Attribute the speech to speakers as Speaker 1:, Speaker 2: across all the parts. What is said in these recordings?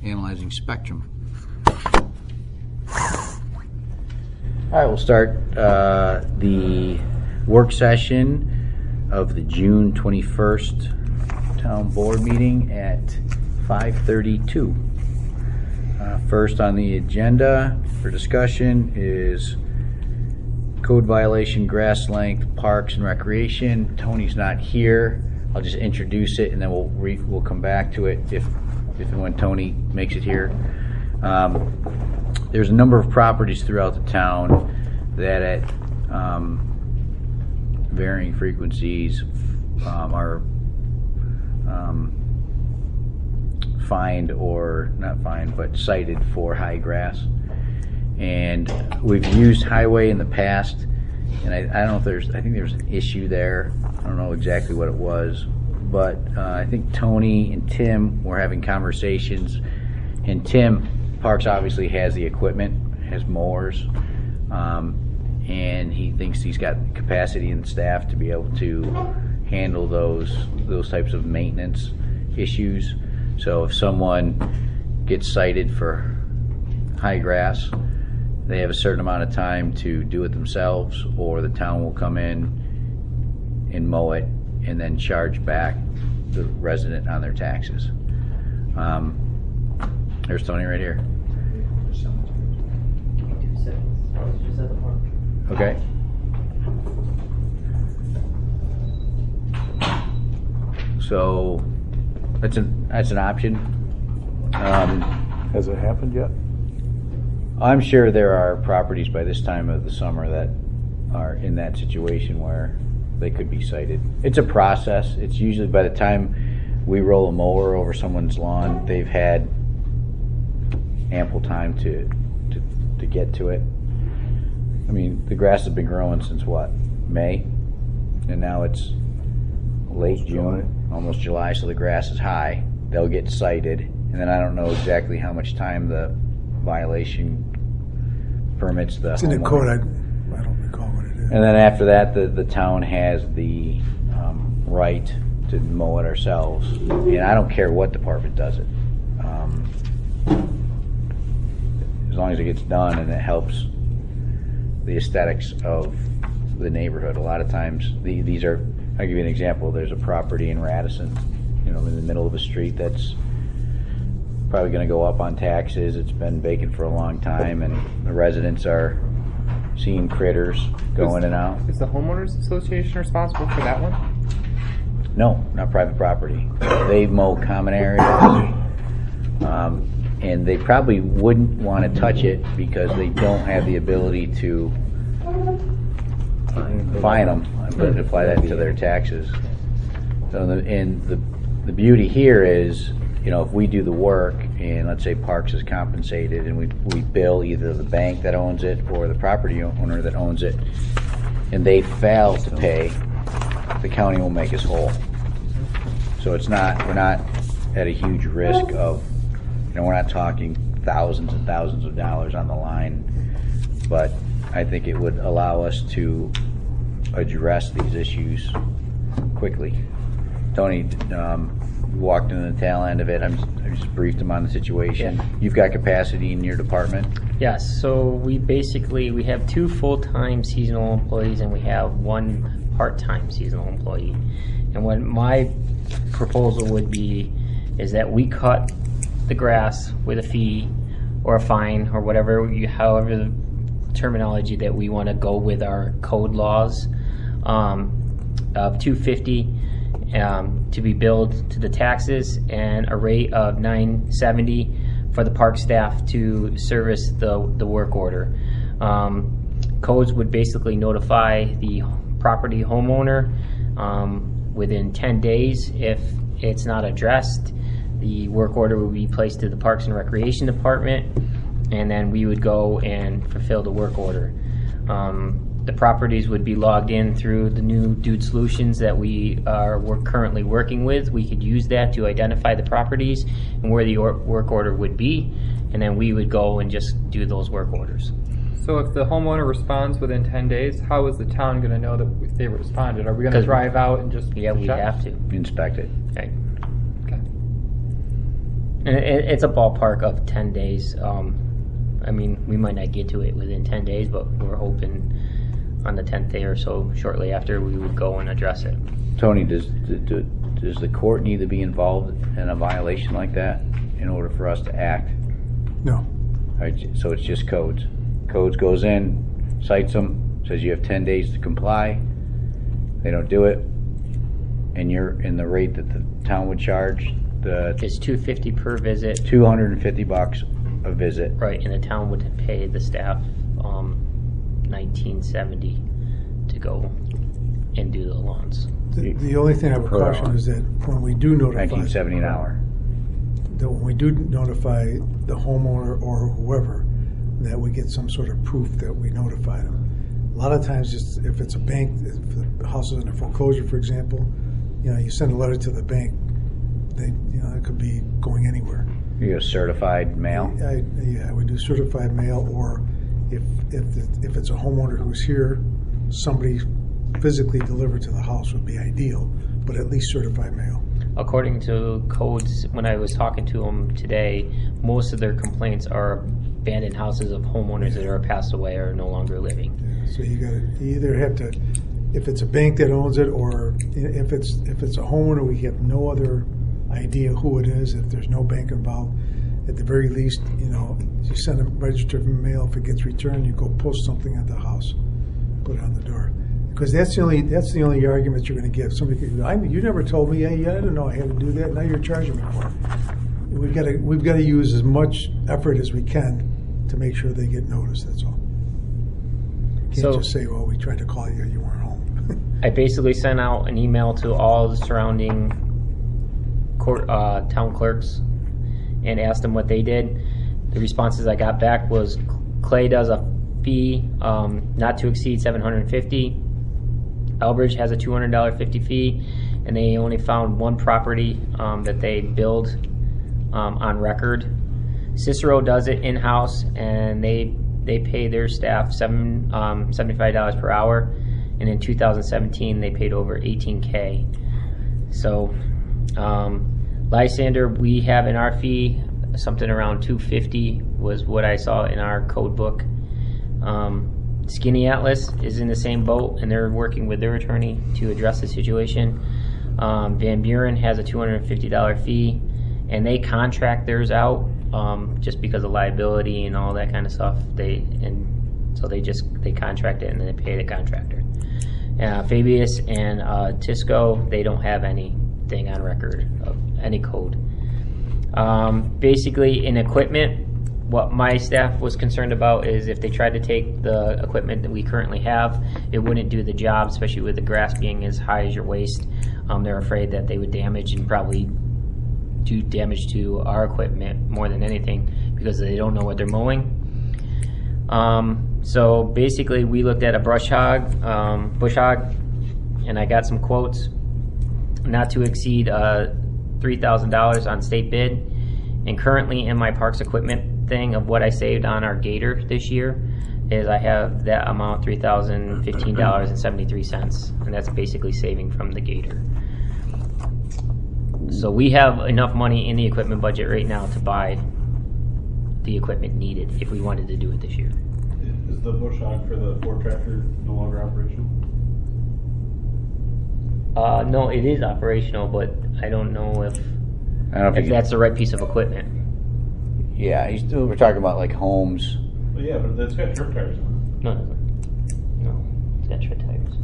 Speaker 1: analyzing spectrum. All right, we'll start the work session of the June 21st Town Board meeting at 5:32. First on the agenda for discussion is code violation, grass length, parks and recreation. Tony's not here. I'll just introduce it and then we'll come back to it if and when Tony makes it here. There's a number of properties throughout the town that at varying frequencies are fined or not fined, but cited for high grass. And we've used highway in the past, and I don't know if I think there's an issue there. I don't know exactly what it was, but I think Tony and Tim were having conversations, and Parks obviously has the equipment, has mowers, and he thinks he's got capacity and staff to be able to handle those types of maintenance issues. So if someone gets cited for high grass, they have a certain amount of time to do it themselves, or the town will come in and mow it and then charge back the resident on their taxes. There's Tony right here. Okay. So that's an option.
Speaker 2: Has it happened yet?
Speaker 1: I'm sure there are properties by this time of the summer that are in that situation where they could be cited. It's a process. It's usually by the time we roll a mower over someone's lawn, they've had ample time to get to it. I mean, the grass has been growing since what, May? And now it's late June, almost July, so the grass is high. They'll get cited, and then I don't know exactly how much time the violation permits the
Speaker 2: It's in the
Speaker 1: homeowner.
Speaker 2: code. I don't recall what it is.
Speaker 1: And then after that, the town has the right to mow it ourselves. And I don't care what department does it. As long as it gets done and it helps the aesthetics of the neighborhood. A lot of times, these are, I'll give you an example. There's a property in Radisson, in the middle of a street that's probably going to go up on taxes. It's been vacant for a long time, and the residents are seeing critters go in and out.
Speaker 3: Is the homeowners association responsible for that one?
Speaker 1: No, not private property. They mow common areas, and they probably wouldn't want to touch it because they don't have the ability to fine them, but apply that to their taxes. So, the beauty here is, if we do the work and let's say Parks is compensated and we bill either the bank that owns it or the property owner that owns it, and they fail to pay, the county will make us whole. So we're not at a huge risk of, we're not talking thousands and thousands of dollars on the line, but I think it would allow us to address these issues quickly. Tony walked into the tail end of it. I just briefed him on the situation.
Speaker 4: Yeah.
Speaker 1: You've got capacity in your department?
Speaker 4: Yes, so we have 2 full-time seasonal employees and we have 1 part-time seasonal employee. And what my proposal would be is that we cut the grass with a fee or a fine or however the terminology that we want to go with our code laws, of $250 to be billed to the taxes, and a rate of $970 for the park staff to service the work order. Codes would basically notify the property homeowner within 10 days. If it's not addressed, the work order would be placed to the Parks and Recreation Department, and then we would go and fulfill the work order. The properties would be logged in through the new Dude Solutions that we're currently working with. We could use that to identify the properties and where the work order would be, and then we would go and just do those work orders.
Speaker 3: So if the homeowner responds within 10 days, how is the town going to know that they responded? Are we going to drive out and just
Speaker 4: Yeah, we
Speaker 3: check?
Speaker 4: have to.
Speaker 1: Inspect it.
Speaker 4: Okay.
Speaker 3: Okay.
Speaker 4: And it's a ballpark of 10 days. I mean, we might not get to it within 10 days, but we're hoping on the 10th day or so, shortly after, we would go and address it.
Speaker 1: Tony, does the court need to be involved in a violation like that in order for us to act?
Speaker 2: No.
Speaker 1: All right, so it's just codes. Codes goes in, cites them, says you have 10 days to comply. They don't do it, and you're in the rate that the town would charge, the
Speaker 4: It's $250 per visit,
Speaker 1: $250 a visit.
Speaker 4: right? And the town would pay the staff $19.70 to go and do the lawns.
Speaker 2: The only thing I would
Speaker 1: Per
Speaker 2: caution
Speaker 1: hour.
Speaker 2: is that when we do notify,
Speaker 1: $19.70 an hour.
Speaker 2: that when we do notify the homeowner or whoever, that we get some sort of proof that we notified them. A lot of times, just if it's a bank, if the house is in a foreclosure, for example, you send a letter to the bank. It could be going anywhere.
Speaker 1: You get a certified mail.
Speaker 2: I would do certified mail, or if it's a homeowner who's here, somebody physically delivered to the house would be ideal, but at least certified mail.
Speaker 4: According to codes, when I was talking to them today, most of their complaints are abandoned houses of homeowners that are passed away or no longer living.
Speaker 2: Yeah, so you either have to, if it's a bank that owns it, or if it's a homeowner, we have no other idea who it is. If there's no bank involved, at the very least, you send a registered mail. If it gets returned, you go post something at the house, put it on the door. Because that's the only argument you're going to give. Somebody could go, you never told me. Yeah, I didn't know I had to do that. Now you're charging me for it. We've got to use as much effort as we can to make sure they get noticed. That's all. Can't just say, "Well, we tried to call you. You weren't home."
Speaker 4: I basically sent out an email to all the surrounding town clerks and asked them what they did. The responses I got back was Clay does a fee not to exceed $750. Elbridge has a $200 fee, and they only found one property that they billed on record. Cicero does it in-house, and they pay their staff $75 per hour, and in 2017 they paid over $18K. So Lysander, we have in our fee something around $250 was what I saw in our code book. Skinny Atlas is in the same boat, and they're working with their attorney to address the situation. Van Buren has a $250 fee, and they contract theirs out just because of liability and all that kind of stuff. They contract it and then they pay the contractor. Fabius and Tisco, they don't have anything on record of any code. Basically, in equipment, what my staff was concerned about is if they tried to take the equipment that we currently have, it wouldn't do the job, especially with the grass being as high as your waist. They're afraid that they would damage and probably do damage to our equipment more than anything because they don't know what they're mowing. So basically, we looked at a bush hog, and I got some quotes not to exceed $3,000 on state bid. And currently in my parks equipment thing of what I saved on our gator this year is I have that amount, $3,015.73, and that's basically saving from the gator. So we have enough money in the equipment budget right now to buy the equipment needed if we wanted to do it this year.
Speaker 5: Is the bush hog for the Ford tractor no longer operational?
Speaker 4: No, it is operational, but I don't know if
Speaker 1: If
Speaker 4: that's the right piece of equipment.
Speaker 1: Yeah, we're talking about like homes.
Speaker 5: Well, yeah, but it's got trip tires on
Speaker 4: No, it doesn't. No, it's got tread tires.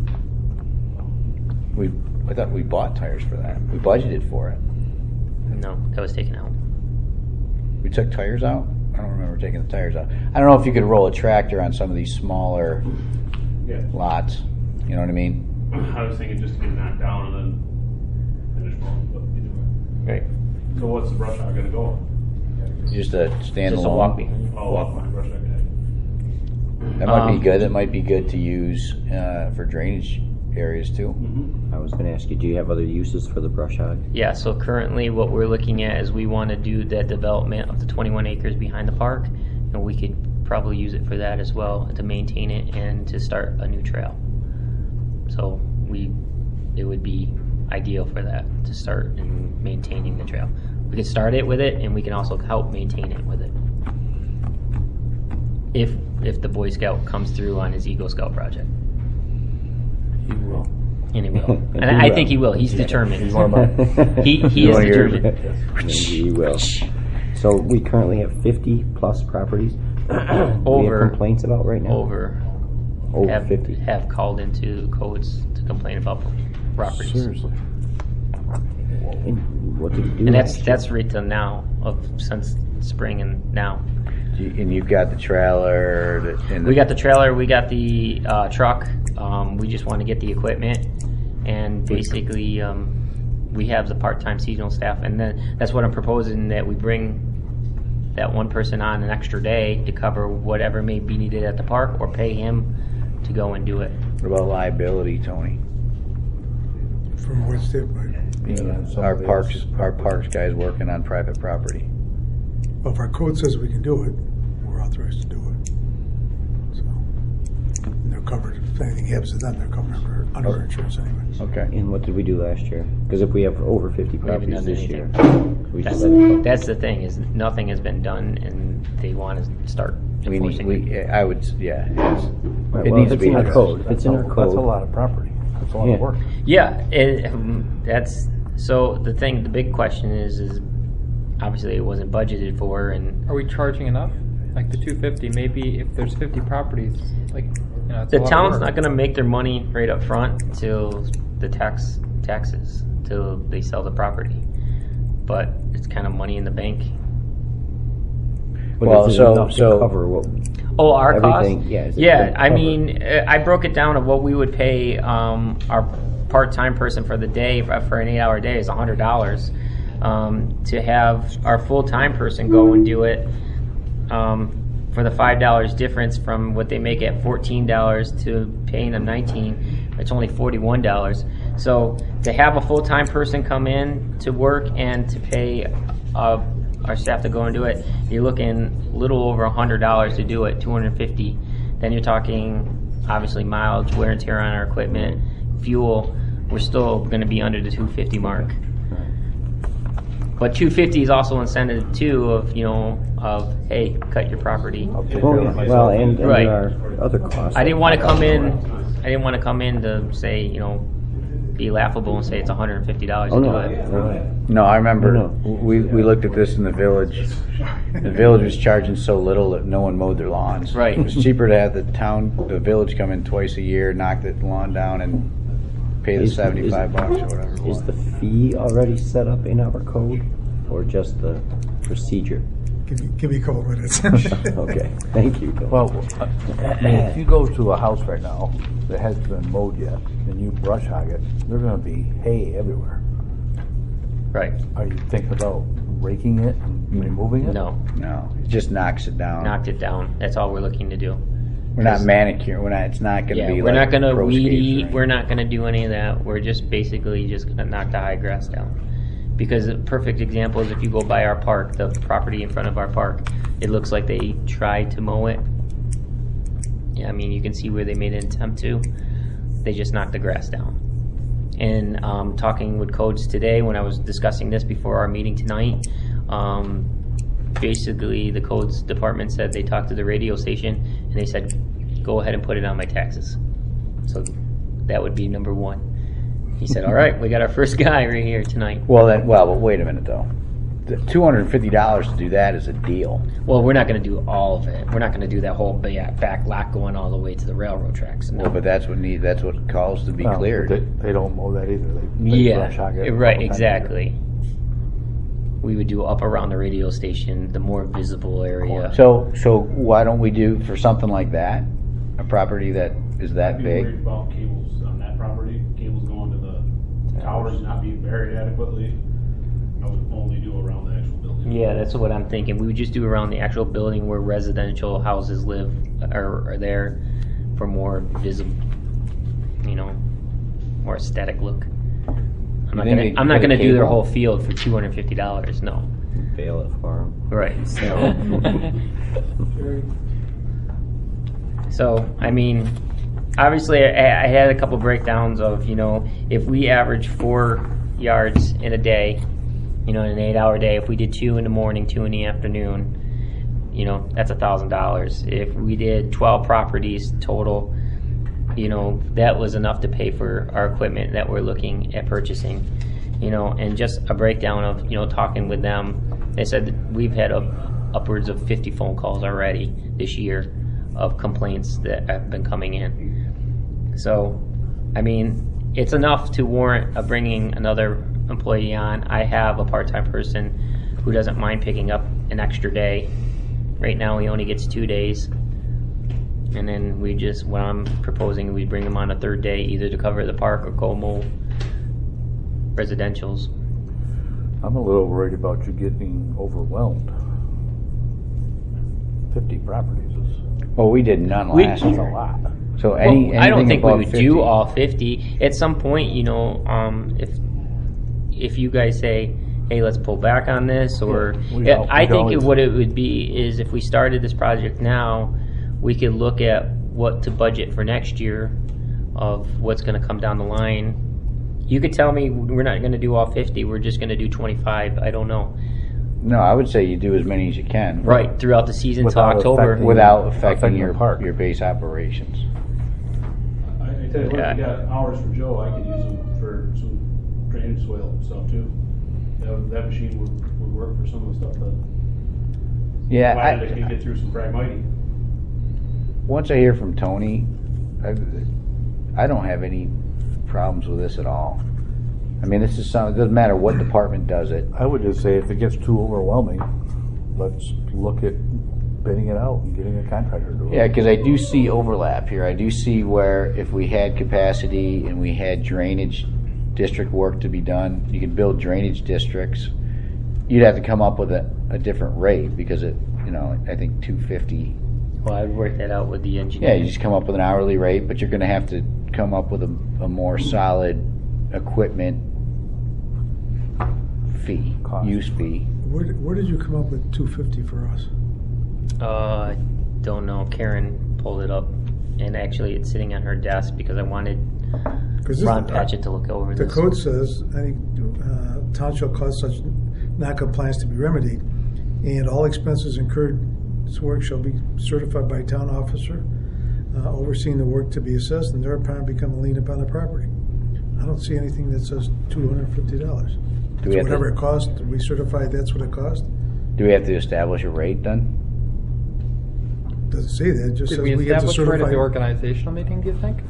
Speaker 1: I thought we bought tires for that. We budgeted for it.
Speaker 4: No, that was taken out.
Speaker 1: We took tires out? I don't remember taking the tires out. I don't know if you could roll a tractor on some of these smaller
Speaker 5: it. Yeah.
Speaker 1: lots. You know what I mean?
Speaker 5: I was thinking just to get it knocked down and then finish mowing, but either way.
Speaker 4: Right.
Speaker 5: So what's the brush hog going to go on?
Speaker 1: Just a standalone.
Speaker 4: Just a walk behind.
Speaker 5: Oh, walk behind brush hog.
Speaker 1: That might be good. That might be good to use for drainage areas too.
Speaker 5: Mm-hmm.
Speaker 6: I was going to ask you, do you have other uses for the brush hog?
Speaker 4: Yeah, so currently what we're looking at is we want to do that development of the 21 acres behind the park, and we could probably use it for that as well, to maintain it and to start a new trail. So it would be ideal for that, to start in maintaining the trail. We can start it with it, and we can also help maintain it with it. If the Boy Scout comes through on his Eagle Scout project.
Speaker 7: He will.
Speaker 4: And he will. And I think he will. He's determined.
Speaker 7: He's one of mine.
Speaker 4: He is
Speaker 1: One of yours.
Speaker 4: determined.
Speaker 6: He will. So we currently have 50 plus properties. We
Speaker 4: Over.
Speaker 6: have complaints about right now.
Speaker 4: Over
Speaker 6: Over 50.
Speaker 4: have called into codes to complain about properties.
Speaker 7: Seriously.
Speaker 6: And what did you do?
Speaker 4: And
Speaker 6: last
Speaker 4: that's right till now, since spring and now.
Speaker 1: And you've got the trailer.
Speaker 4: We got the trailer, we got the truck. We just want to get the equipment, and basically we have the part-time seasonal staff, and then that's what I'm proposing, that we bring that one person on an extra day to cover whatever may be needed at the park, or pay him to go and do it.
Speaker 1: What about liability, Tony?
Speaker 2: From what standpoint?
Speaker 1: Our parks guys working on private property.
Speaker 2: Well, if our code says we can do it, we're authorized to do it. So, and they're covered. If anything happens to them, they're covered under insurance anyway.
Speaker 1: Okay.
Speaker 6: And what did we do last year? Because if we have over 50
Speaker 4: haven't
Speaker 6: properties
Speaker 4: done
Speaker 6: this
Speaker 4: anything.
Speaker 6: year, we
Speaker 4: That's,
Speaker 6: should let it go.
Speaker 4: that's the thing, is nothing has been done, and they want to start enforcing it.
Speaker 1: I would, yeah.
Speaker 6: Right,
Speaker 1: It
Speaker 6: well,
Speaker 1: needs
Speaker 6: if
Speaker 1: to
Speaker 6: it's
Speaker 1: be
Speaker 6: in our
Speaker 1: addressed.
Speaker 6: code. If it's in our
Speaker 7: That's a
Speaker 6: code.
Speaker 7: lot of property. That's a lot
Speaker 6: Yeah.
Speaker 7: of work.
Speaker 4: Yeah, that's so. The big question is obviously it wasn't budgeted for, and
Speaker 3: Are we charging enough? Like the 250, maybe if there's 50 properties, like, you know, it's a
Speaker 4: the
Speaker 3: lot of
Speaker 4: town's
Speaker 3: work.
Speaker 4: not going to make their money right up front till the taxes till they sell the property, but it's kind of money in the bank.
Speaker 6: But
Speaker 1: Well,
Speaker 6: is it
Speaker 1: so-
Speaker 6: enough
Speaker 1: so-
Speaker 6: to cover what?
Speaker 4: Oh, our
Speaker 6: Everything,
Speaker 4: cost?
Speaker 6: yeah, is it
Speaker 4: Yeah,
Speaker 6: gonna
Speaker 4: I
Speaker 6: cover?
Speaker 4: mean, I broke it down of what we would pay our part-time person for the day, for an 8-hour day is $100. To have our full-time person go and do it for the $5 difference from what they make at $14 to paying them $19, it's only $41. So to have a full-time person come in to work and to pay our staff to go and do it, you're looking a little over $100 to do it, $250. Then you're talking obviously mileage, wear and tear on our equipment, fuel. We're still going to be under the $250 mark. But $250 is also incentive too of hey, cut your property.
Speaker 7: I'll take
Speaker 6: Well,
Speaker 7: care of myself.
Speaker 6: well, and
Speaker 4: Right.
Speaker 6: there are other costs.
Speaker 4: I didn't want to come in to say, be laughable and say it's $150
Speaker 6: Oh,
Speaker 4: to
Speaker 6: no.
Speaker 4: do it.
Speaker 6: no.
Speaker 1: No, I remember
Speaker 6: No.
Speaker 1: we looked at this in the village. The village was charging so little that no one mowed their lawns.
Speaker 4: Right.
Speaker 1: It was cheaper to have the village come in twice a year, knock the lawn down, and pay the $75 or whatever. it
Speaker 6: Is
Speaker 1: was.
Speaker 6: the fee already set up in our code, or just the procedure?
Speaker 2: Give me a couple minutes.
Speaker 6: Okay, thank you.
Speaker 7: Well, I mean, if you go to a house right now that hasn't been mowed yet, and you brush hog it, there's going to be hay everywhere.
Speaker 4: Right.
Speaker 7: Are you thinking about raking it and removing it?
Speaker 4: No,
Speaker 1: No, it just knocks it down.
Speaker 4: knocked it down. That's all we're looking to do.
Speaker 1: We're not manicuring. It's not going to
Speaker 4: Yeah,
Speaker 1: be.
Speaker 4: we're
Speaker 1: like
Speaker 4: not going to
Speaker 1: pro
Speaker 4: weed
Speaker 1: skates or
Speaker 4: eat.
Speaker 1: anything.
Speaker 4: We're not going to do any of that. We're just basically just going to knock the high grass down. Because a perfect example is if you go by our park, the property in front of our park, it looks like they tried to mow it. Yeah, I mean, you can see where they made an attempt to. They just knocked the grass down. And talking with codes today, when I was discussing this before our meeting tonight, basically the codes department said they talked to the radio station and they said, go ahead and put it on my taxes. So that would be number one. He said, all right, we got our first guy right here tonight.
Speaker 1: But wait a minute though. The $250 to do that is a deal.
Speaker 4: Well, we're not going to do all of it. We're not going to do that whole back lot going all the way to the railroad tracks. No.
Speaker 1: Well, but that's what calls to be
Speaker 7: No,
Speaker 1: cleared.
Speaker 7: They don't mow that either. They brush hog it
Speaker 4: Yeah,
Speaker 7: a
Speaker 4: right,
Speaker 7: couple times a year.
Speaker 4: exactly. We would do up around the radio station, the more visible area.
Speaker 1: So why don't we do for something like that, a property that is that
Speaker 5: I'd be
Speaker 1: big?
Speaker 5: worried about cables on that property, cables going to the towers not being buried adequately. I would only do around the actual building.
Speaker 4: Yeah, that's what I'm thinking. We would just do around the actual building where residential houses live are there for more visible, more aesthetic look. I'm not
Speaker 1: think
Speaker 4: gonna
Speaker 1: they put a
Speaker 4: do their
Speaker 1: cable?
Speaker 4: whole field for $250. No.
Speaker 6: Bail it for 'em.
Speaker 4: Right. So, I mean, obviously, I had a couple breakdowns of, if we average 4 yards in a day, in an 8-hour day, if we did 2 in the morning, 2 in the afternoon, that's $1,000. If we did 12 properties total, that was enough to pay for our equipment that we're looking at purchasing. And just a breakdown of, talking with them. They said that we've had upwards of 50 phone calls already this year of complaints that have been coming in. So, it's enough to warrant bringing another employee on. I have a part-time person who doesn't mind picking up an extra day. Right now he only gets 2 days. And then what I'm proposing, we bring him on a third day, either to cover the park or Como residentials.
Speaker 7: I'm a little worried about you getting overwhelmed. 50 properties is
Speaker 1: Well, we did none last
Speaker 7: a
Speaker 1: year.
Speaker 7: lot.
Speaker 1: So
Speaker 4: I don't
Speaker 1: anything
Speaker 4: think we
Speaker 1: above
Speaker 4: would
Speaker 1: 50.
Speaker 4: do all 50. At some point, if you guys say, hey, let's pull back on this, or I think what it would be is if we started this project now, we could look at what to budget for next year of what's going to come down the line. You could tell me we're not going to do all 50, we're just going to do 25. I don't know.
Speaker 1: No, I would say you do as many as you can.
Speaker 4: Right, throughout the season till
Speaker 7: Without
Speaker 4: October.
Speaker 7: affecting-
Speaker 1: Without affecting
Speaker 7: the park.
Speaker 1: your base operations.
Speaker 5: I tell you what, if you got hours for Joe, I could use them for some drainage soil stuff too. That machine would work for some of the stuff that,
Speaker 1: Yeah,
Speaker 5: provided it could get through some Phragmite.
Speaker 1: once I hear from Tony, I don't have any problems with this at all. This is something, it doesn't matter what department does it.
Speaker 7: I would just say if it gets too overwhelming, let's look at bidding it out and getting a contractor to do it.
Speaker 1: Yeah, because I do see overlap here. I do see where if we had capacity and we had drainage district work to be done, you could build drainage districts. You'd have to come up with a different rate because I think $250.
Speaker 4: Well, I'd work that out with the engineer.
Speaker 1: Yeah, you just come up with an hourly rate, but you're going to have to come up with a more solid equipment fee,
Speaker 7: Cost.
Speaker 1: use fee.
Speaker 2: Where did you come up with 250 for us?
Speaker 4: I don't know. Karen pulled it up, and actually it's sitting on her desk because I wanted Ron Patchett to look over
Speaker 2: The
Speaker 4: this.
Speaker 2: code says, any town shall cause such non-compliance to be remedied, and all expenses incurred this work shall be certified by a town officer overseeing the work to be assessed, and thereupon become a lien upon the property. I don't see anything that says $250.
Speaker 1: Do we have
Speaker 2: Whatever
Speaker 1: to,
Speaker 2: it costs, we certify that's what it cost.
Speaker 1: do we have to establish a rate then?
Speaker 2: Doesn't say that. It just
Speaker 3: Did
Speaker 2: says
Speaker 3: we
Speaker 2: we have to
Speaker 3: establish right at
Speaker 2: certify.
Speaker 3: the organizational meeting, do you think?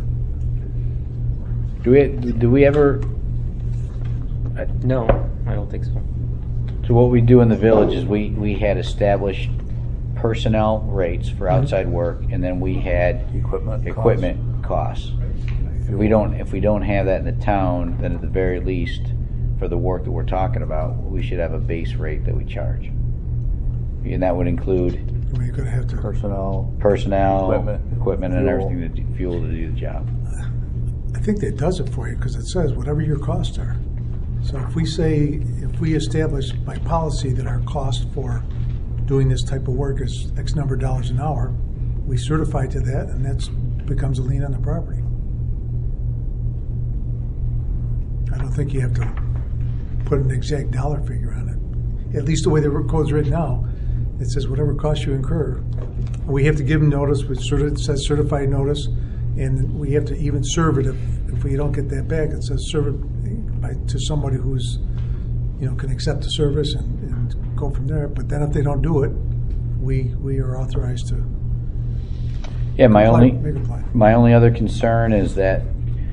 Speaker 1: Do we ever?
Speaker 4: No, I don't think so.
Speaker 1: So what we do in the village is we had established personnel rates for outside work, and then we had
Speaker 7: Equipment
Speaker 1: costs. If we don't have that in the town, then at the very least, for the work that we're talking about, we should have a base rate that we charge, and that would include
Speaker 2: You're going to have to.
Speaker 7: Personnel.
Speaker 1: equipment, and
Speaker 7: fuel.
Speaker 1: everything fuel to do the job.
Speaker 2: I think that does it for you because it says whatever your costs are. So if we establish by policy that our cost for doing this type of work is X number of dollars an hour, we certify to that, and that becomes a lien on the property. I don't think you have to put an exact dollar figure on it. At least the way the code's written now, it says whatever cost you incur. We have to give them notice, which it says certified notice, and we have to even serve it if we don't get that back. It says serve it to somebody who's, can accept the service and go from there. But then if they don't do it, we are authorized to.
Speaker 1: Yeah, my
Speaker 2: comply.
Speaker 1: my only other concern is that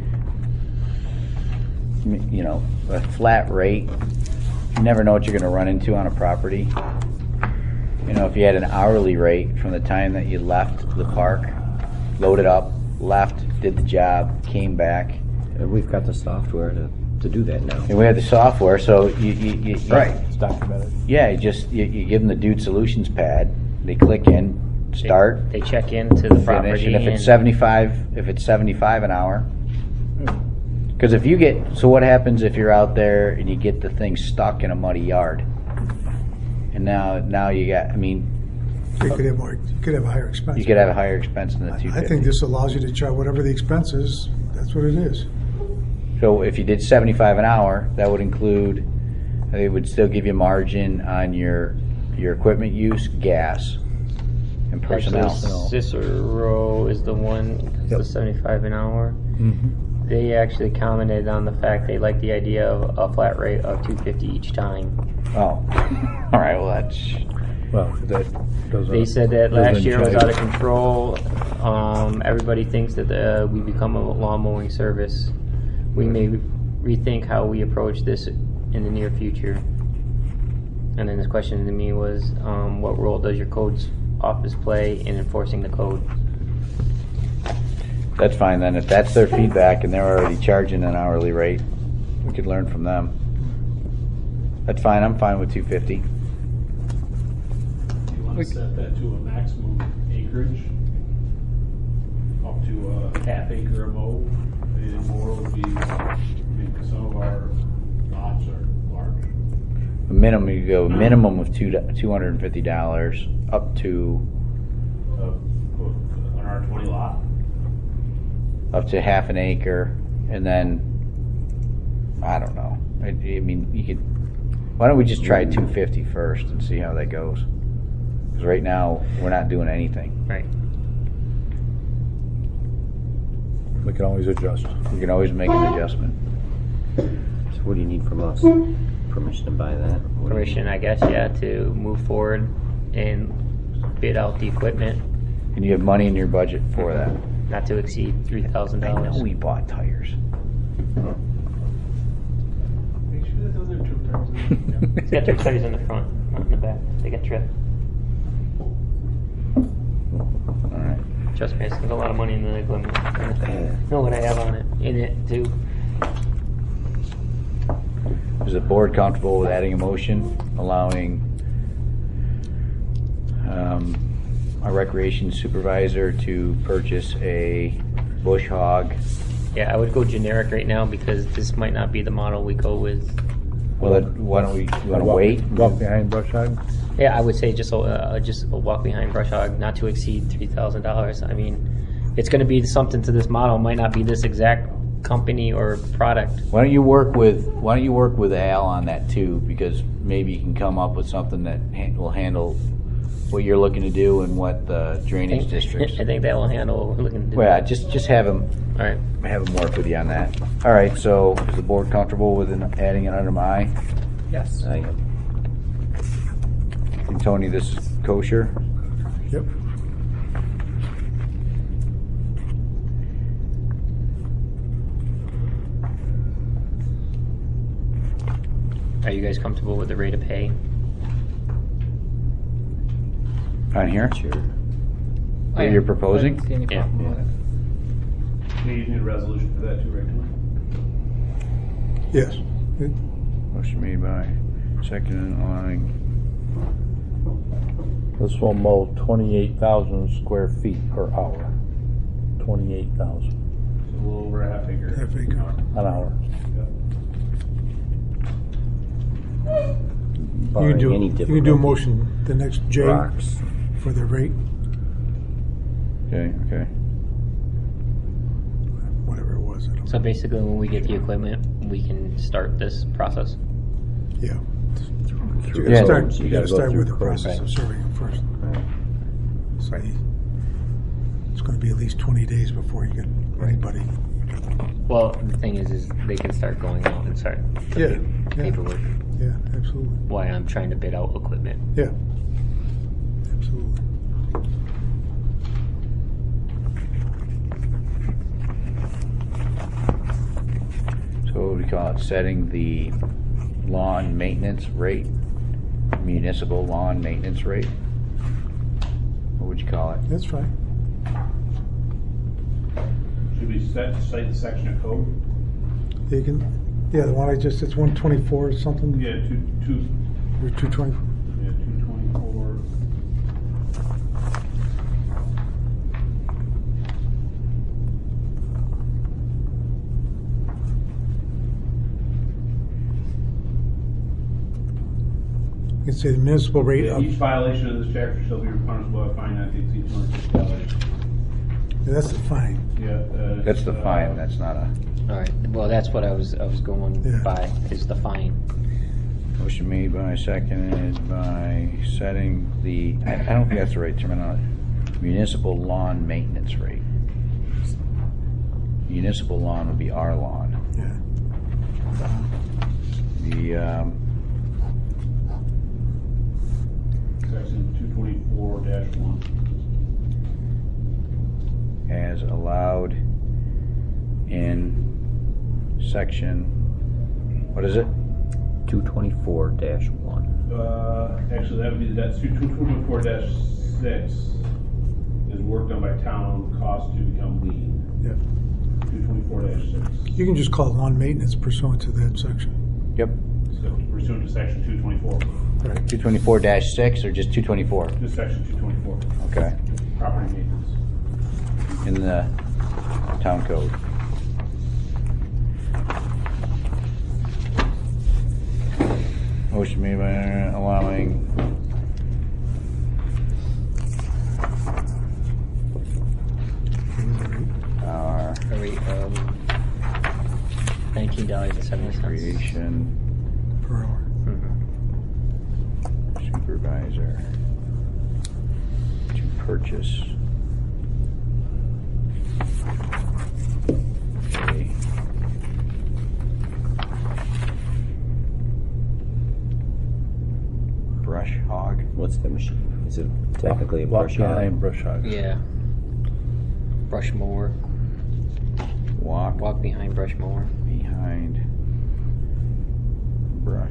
Speaker 1: a flat rate. You never know what you're going to run into on a property. If you had an hourly rate from the time that you left the park, loaded up, left, did the job, came back.
Speaker 6: We've got the software to do that now.
Speaker 1: And we have the software, so you
Speaker 7: Right. It's documented.
Speaker 1: Yeah, you give them the Dude Solutions pad. They click in, start,
Speaker 4: They check into the
Speaker 1: finish,
Speaker 4: property,
Speaker 1: and if it's 75 an hour. Because what happens if you're out there and you get the thing stuck in a muddy yard? And now you got,
Speaker 2: You could have more. You could have a higher expense.
Speaker 1: you could have a higher expense than the
Speaker 2: I
Speaker 1: 250.
Speaker 2: think this allows you to charge whatever the expense is. That's what it is.
Speaker 1: So if you did 75 an hour, that would include They would still give you margin on your equipment use, gas, and personnel.
Speaker 4: Actually, Cicero is the one,
Speaker 2: Yep.
Speaker 4: the 75 an hour.
Speaker 7: Mm-hmm.
Speaker 4: They actually commented on the fact they like the idea of a flat rate of $250 each time.
Speaker 1: Oh, all right. Well, that's
Speaker 7: Well, that doesn't.
Speaker 4: They said that last
Speaker 7: doesn't
Speaker 4: year was
Speaker 7: jive.
Speaker 4: out of control. Everybody thinks that we become a lawn mowing service. We may rethink how we approach this in the near future. And then this question to me was, what role does your codes office play in enforcing the code?
Speaker 1: that's fine then. If that's their feedback and they're already charging an hourly rate, we could learn from them. That's fine. I'm fine with 250.
Speaker 5: You want to set that to a maximum acreage, up to a half acre a mow. Anything more would be, some of our lots are large.
Speaker 1: The minimum you go minimum of $250 up to
Speaker 5: On our 20 lot.
Speaker 1: half an acre, and then I don't know. I mean, you could. Why don't we just try 250 first and see how that goes? Because right now we're not doing anything.
Speaker 4: Right.
Speaker 7: We can always adjust.
Speaker 1: We can always make an adjustment.
Speaker 6: So what do you need from us? Permission to buy that? What do you-
Speaker 4: Permission, I guess, yeah, to move forward and bid out the equipment,
Speaker 1: And you have money in your budget for that.
Speaker 4: not to exceed
Speaker 1: I know
Speaker 4: $3,000.
Speaker 1: we bought tires.
Speaker 5: Make sure that those are true tires.
Speaker 4: It's got their tires in the front, not in the back. They got trip.
Speaker 1: All right.
Speaker 4: Trust me, I spent a lot of money in the equipment. I know what I have on it, in it, too.
Speaker 1: Is the board comfortable with adding a motion allowing our recreation supervisor to purchase a bush hog?
Speaker 4: Yeah, I would go generic right now because this might not be the model we go with.
Speaker 1: Well, why don't we? You want to wait?
Speaker 7: Walk behind brush hog?
Speaker 4: Yeah, I would say just a walk behind brush hog, not to exceed $3,000. I mean, it's going to be something to this model. It might not be this exact company or product.
Speaker 1: Why don't you work with Al on that too? Because maybe you can come up with something that will handle what you're looking to do and what the drainage districts.
Speaker 4: I think that will handle what we're looking to do.
Speaker 1: Well, just have him
Speaker 4: All right.
Speaker 1: work with you on that. All right. So is the board comfortable with adding an item I?
Speaker 3: Yes.
Speaker 6: I am.
Speaker 1: And Tony, this is kosher.
Speaker 2: Yep.
Speaker 4: Are you guys comfortable with the rate of pay?
Speaker 1: On here?
Speaker 6: Sure.
Speaker 1: What you're proposing?
Speaker 3: I don't see any
Speaker 4: Yeah.
Speaker 3: problem with it.
Speaker 5: You need a resolution for that too, right?
Speaker 2: Yes.
Speaker 1: Motion made by second in line.
Speaker 7: This will mow 28,000 square feet per hour. 28,000
Speaker 5: A little over a half acre.
Speaker 2: Half acre.
Speaker 7: an hour.
Speaker 2: You
Speaker 7: Barring
Speaker 2: can do,
Speaker 6: any
Speaker 2: you can do a
Speaker 6: difficulty.
Speaker 2: motion, the next J
Speaker 6: Rocks.
Speaker 2: for the rate,
Speaker 1: Okay.
Speaker 2: whatever it was. I don't
Speaker 4: So basically, when we get the equipment, we can start this process.
Speaker 2: Yeah.
Speaker 6: Through
Speaker 2: You gotta start,
Speaker 6: codes.
Speaker 2: you
Speaker 6: You
Speaker 2: gotta
Speaker 6: gotta go
Speaker 2: start
Speaker 6: through
Speaker 2: with the
Speaker 6: codes.
Speaker 2: process of serving them first.
Speaker 6: Right.
Speaker 2: So it's gonna be at least 20 days before you get anybody.
Speaker 4: Well, the thing is they can start going out and start the
Speaker 2: Yeah, yeah.
Speaker 4: paperwork.
Speaker 2: Yeah, absolutely.
Speaker 4: Why I'm trying to bid out equipment.
Speaker 2: Yeah. Absolutely.
Speaker 1: So what would we call it? Setting the lawn maintenance rate, municipal lawn maintenance rate. What would you call it?
Speaker 2: That's fine.
Speaker 5: Should we cite the section of code?
Speaker 2: You can, yeah, the one it's 124 or something,
Speaker 5: Yeah,
Speaker 2: or 220.
Speaker 5: yeah, 224.
Speaker 2: You can say the municipal rate
Speaker 5: Yeah,
Speaker 2: of,
Speaker 5: each violation of this chapter shall be punishable by a fine not to exceed $250.
Speaker 2: that's the fine.
Speaker 5: Yeah.
Speaker 1: That's the fine. That's not a.
Speaker 4: All right. Well, that's what I was going
Speaker 2: Yeah.
Speaker 4: by is the fine.
Speaker 1: Motion made by, seconded by setting the, I don't think that's the right terminology, municipal lawn maintenance rate. Municipal lawn would be our lawn.
Speaker 2: Yeah.
Speaker 1: The,
Speaker 5: Section 224-1.
Speaker 1: as allowed in section, what is it?
Speaker 6: 224-1.
Speaker 5: Actually, that would be, that's 224-6 is work done by town, cost to become lean.
Speaker 2: Yeah.
Speaker 5: 224-6.
Speaker 2: You can just call it lawn maintenance pursuant to that section.
Speaker 1: Yep.
Speaker 5: So pursuant to section 224,
Speaker 2: Right.
Speaker 1: 224-6 or just 224?
Speaker 5: just section 224,
Speaker 1: Okay.
Speaker 5: property maintenance.
Speaker 1: In the town code. Motion made by allowing our
Speaker 4: A rate of $19.70.
Speaker 1: recreation
Speaker 2: Per hour.
Speaker 1: supervisor to purchase a brush hog.
Speaker 6: What's the machine? Is it technically a
Speaker 7: Walk
Speaker 6: brush hog?
Speaker 7: behind brush hog.
Speaker 4: Yeah. Brush mower. Walk behind brush mower.
Speaker 1: Behind brush.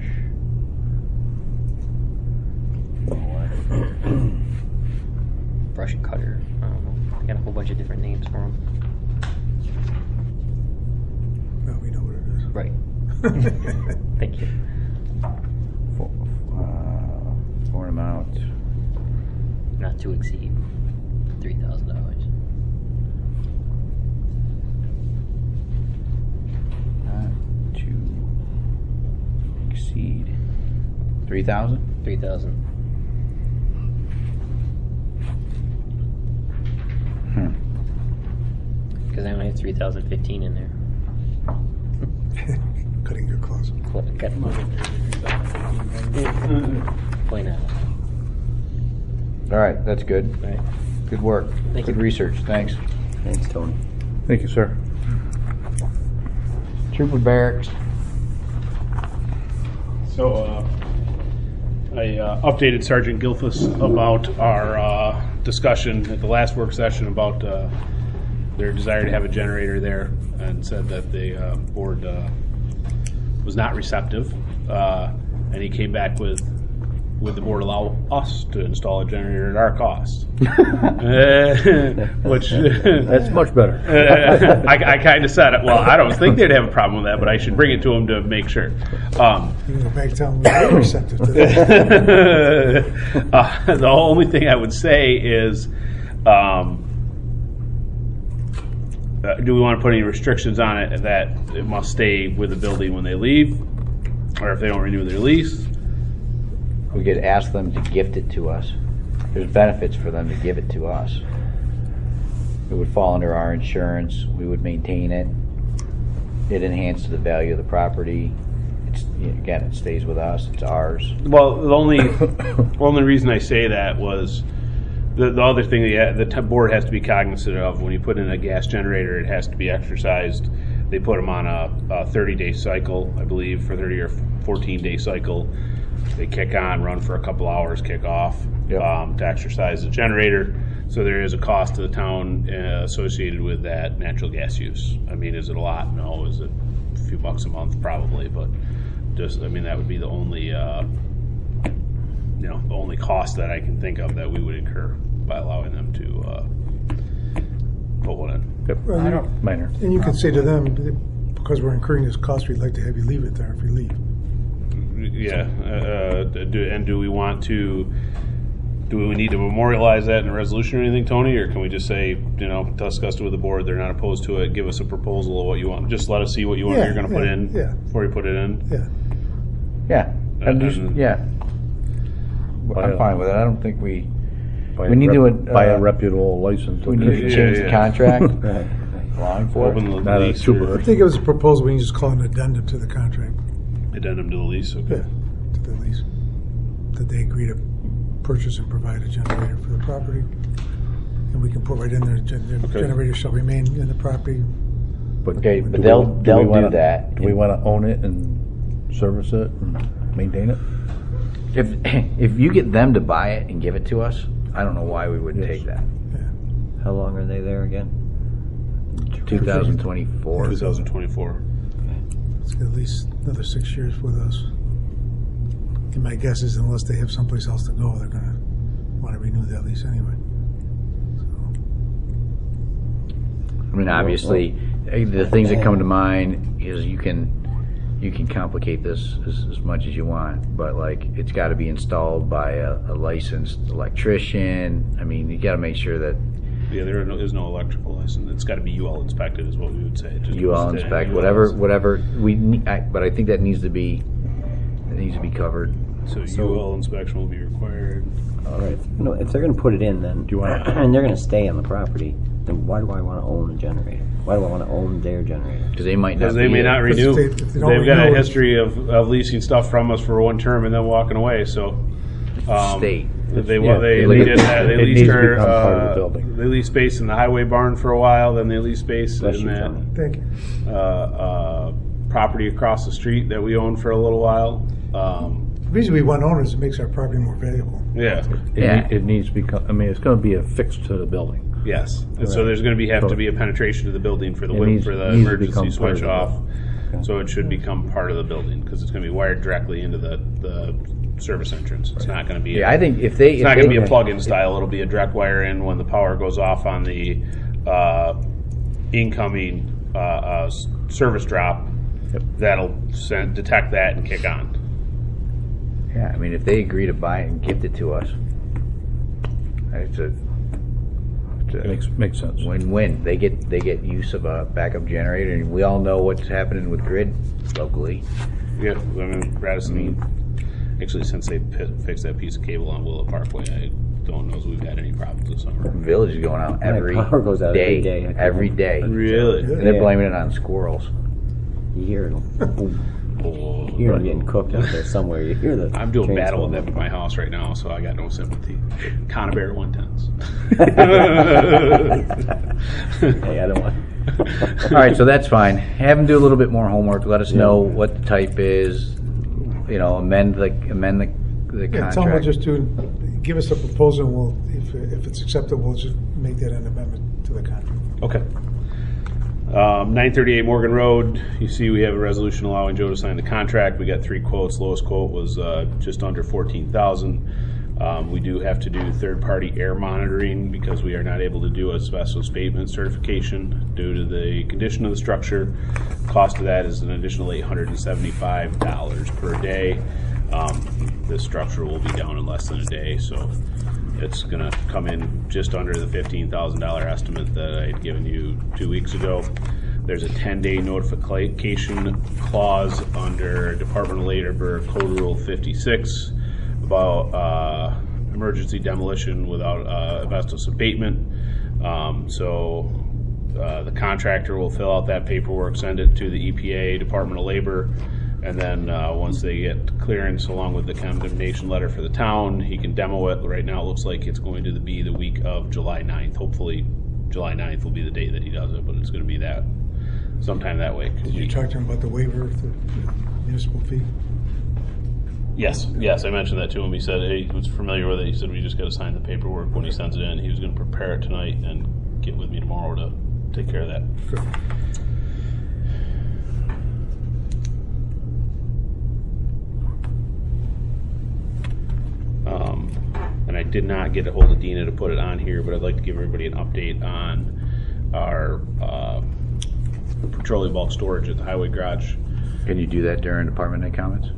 Speaker 4: Brush cutter. I don't know. I got a whole bunch of different names for them.
Speaker 2: Well, we know what it is.
Speaker 4: Right. Thank you.
Speaker 1: For an amount.
Speaker 4: Not to exceed $3,000.
Speaker 1: Not to exceed 3,000?
Speaker 4: $3,000. Because I only have 3,015 in there.
Speaker 2: Cutting your closet.
Speaker 4: Got point out.
Speaker 1: All right, that's good.
Speaker 4: Right.
Speaker 1: Good work.
Speaker 4: Thank
Speaker 1: Good
Speaker 4: you.
Speaker 1: research. Thanks.
Speaker 6: Thanks, Tony.
Speaker 7: Thank you, sir.
Speaker 1: Trooper Barracks.
Speaker 5: So, I updated Sergeant Gilfus about our discussion at the last work session about their desire to have a generator there, and said that the board was not receptive. And he came back with, would the board allow us to install a generator at our cost? Which
Speaker 7: That's much better.
Speaker 5: I kind of said it. Well, I don't think they'd have a problem with that, but I should bring it to them to make sure.
Speaker 2: You can go back and tell them we're not receptive to that.
Speaker 5: The only thing I would say is, do we want to put any restrictions on it that it must stay with the building when they leave, or if they don't renew their lease?
Speaker 1: We could ask them to gift it to us. There's benefits for them to give it to us. It would fall under our insurance. We would maintain it. It enhances the value of the property. It's, again, it stays with us. It's ours.
Speaker 5: Well, the only reason I say that was the other thing the board has to be cognizant of when you put in a gas generator, it has to be exercised. They put them on a 30-day cycle, I believe, for 30 or 14-day cycle. They kick on, run for a couple hours, kick off to exercise the generator. So there is a cost to the town associated with that natural gas use. I mean, is it a lot? No. Is it a few bucks a month? Probably, but just, I mean, that would be the only, the only cost that I can think of that we would incur by allowing them to put one in.
Speaker 7: Yep.
Speaker 2: Well,
Speaker 7: Minor.
Speaker 2: and you can say to them, because we're incurring this cost, we'd like to have you leave it there if you leave.
Speaker 5: Yeah, do we want to? Do we need to memorialize that in a resolution or anything, Tony, or can we just say, discuss it with the board? They're not opposed to it. Give us a proposal of what you want. Just let us see what you want. You're going to put in before you put it in.
Speaker 2: Yeah.
Speaker 1: Yeah. I'm fine with it. I don't think we
Speaker 7: Buy
Speaker 1: need to
Speaker 7: buy a reputable license.
Speaker 1: we need to change the contract. Line for
Speaker 5: Open
Speaker 1: it.
Speaker 5: the
Speaker 7: Not a
Speaker 5: lease
Speaker 7: super.
Speaker 2: I think it was a proposal, we can just call it an addendum to the contract.
Speaker 5: addendum to the lease. Okay.
Speaker 2: Yeah. To the lease, that they agree to purchase and provide a generator for the property. And we can put right in there, the generator shall remain in the property.
Speaker 7: But
Speaker 1: Okay, but
Speaker 7: do we-
Speaker 1: they'll
Speaker 7: do we
Speaker 1: do
Speaker 7: wanna-
Speaker 1: that.
Speaker 7: Do we want to own it and service it and maintain it?
Speaker 1: If you get them to buy it and give it to us, I don't know why we wouldn't
Speaker 7: Yes.
Speaker 1: take that.
Speaker 6: How long are they there again?
Speaker 1: 2024.
Speaker 5: 2024.
Speaker 2: It's at least another 6 years with us. And my guess is unless they have someplace else to go, they're gonna want to renew that lease anyway.
Speaker 1: I mean, obviously, the things that come to mind is you can complicate this as much as you want, but like it's got to be installed by a licensed electrician. I mean, you got to make sure that
Speaker 5: Yeah, there is no electrical license. It's got to be UL inspected, is what we would say. Just
Speaker 1: UL
Speaker 5: stay
Speaker 1: inspect
Speaker 5: UL.
Speaker 1: whatever we need. But I think that needs to be covered.
Speaker 5: So UL inspection will be required.
Speaker 6: All right. If they're going to put it in, then
Speaker 7: Do you wanna-
Speaker 6: and they're going to stay on the property, then why do I want to own a generator? Why do I want to own their generator?
Speaker 1: Because they might not.
Speaker 5: Because they
Speaker 1: be
Speaker 5: may
Speaker 1: there.
Speaker 5: not renew.
Speaker 2: if they don't
Speaker 5: They've got
Speaker 2: renew
Speaker 5: a
Speaker 2: it-
Speaker 5: history of leasing stuff from us for one term and then walking away. So
Speaker 1: State.
Speaker 5: they
Speaker 7: Yeah,
Speaker 5: they
Speaker 7: it
Speaker 5: leased
Speaker 7: needs
Speaker 5: they
Speaker 7: to
Speaker 5: leased her
Speaker 7: become part of the building.
Speaker 5: they leased space in the highway barn for a while. Then they leased space
Speaker 6: Bless
Speaker 5: in
Speaker 6: you,
Speaker 5: that
Speaker 6: Tony.
Speaker 2: Thank you.
Speaker 5: property across the street that we owned for a little while.
Speaker 2: The reason we want owners, it makes our property more valuable.
Speaker 5: Yeah.
Speaker 7: It needs to become, I mean, it's going to be affixed to the building.
Speaker 5: Yes, and so there's going to have to be a penetration to the building for the
Speaker 7: It
Speaker 5: whip
Speaker 7: needs-
Speaker 5: for the
Speaker 7: needs to
Speaker 5: emergency
Speaker 7: become part
Speaker 5: switch
Speaker 7: of the
Speaker 5: off.
Speaker 7: building.
Speaker 5: So it should become part of the building because it's going to be wired directly into the service entrance. It's not going to be.
Speaker 1: Yeah, I think if they.
Speaker 5: It's not going to be a plug-in style. It'll be a direct wire in when the power goes off on the incoming service drop.
Speaker 7: Yep.
Speaker 5: That'll detect that and kick on.
Speaker 1: Yeah, I mean, if they agree to buy it and gift it to us, it's a
Speaker 7: It makes sense.
Speaker 1: win-win. They get use of a backup generator, and we all know what's happening with grid locally.
Speaker 5: Yeah, I mean, Radisson. Actually, since they fixed that piece of cable on Willow Parkway, I don't know if we've had any problems this summer.
Speaker 1: Village is going out every
Speaker 6: power goes out every day. I
Speaker 1: every
Speaker 6: can-
Speaker 1: day.
Speaker 5: Really?
Speaker 1: And they're
Speaker 6: Yeah.
Speaker 1: blaming it on squirrels.
Speaker 6: You hear it. Boom. You hear them getting cooked out there somewhere. You hear the.
Speaker 5: I'm doing
Speaker 6: trains
Speaker 5: battle with
Speaker 6: going
Speaker 5: them at my house right now, so I got no sympathy. Conibear 110s.
Speaker 6: Hey, I don't want.
Speaker 1: All right, so that's fine. Have them do a little bit more homework. Let us know what the type is. You know, amend the
Speaker 2: Yeah, tell them we'll
Speaker 1: contract.
Speaker 2: just give us a proposal, and we'll, if it's acceptable, we'll just make that an amendment to the contract.
Speaker 5: Okay. 938 Morgan Road. You see, we have a resolution allowing Joe to sign the contract. We got 3 quotes. Lowest quote was just under $14,000. We do have to do third-party air monitoring because we are not able to do asbestos abatement certification due to the condition of the structure. Cost of that is an additional $875 per day. This structure will be down in less than a day, so it's going to come in just under the $15,000 estimate that I had given you 2 weeks ago. There's a 10-day notification clause under Department of Labor Code Rule 56 about emergency demolition without asbestos abatement. The contractor will fill out that paperwork, send it to the EPA, Department of Labor, and then once they get clearance along with the condemnation letter for the town, he can demo it. Right now it looks like it's going to be the week of July 9th. Hopefully July 9th will be the date that he does it, but it's going to be that sometime that way.
Speaker 2: Did you talk to him about the waiver of the municipal fee?
Speaker 5: Yes, I mentioned that to him. He said he was familiar with it. He said we just got to sign the paperwork when he sends it in. He was going to prepare it tonight and get with me tomorrow to take care of that.
Speaker 2: Good.
Speaker 5: And I did not get a hold of Dina to put it on here, but I'd like to give everybody an update on our petroleum bulk storage at the highway garage.
Speaker 1: Can you do that during department head comments?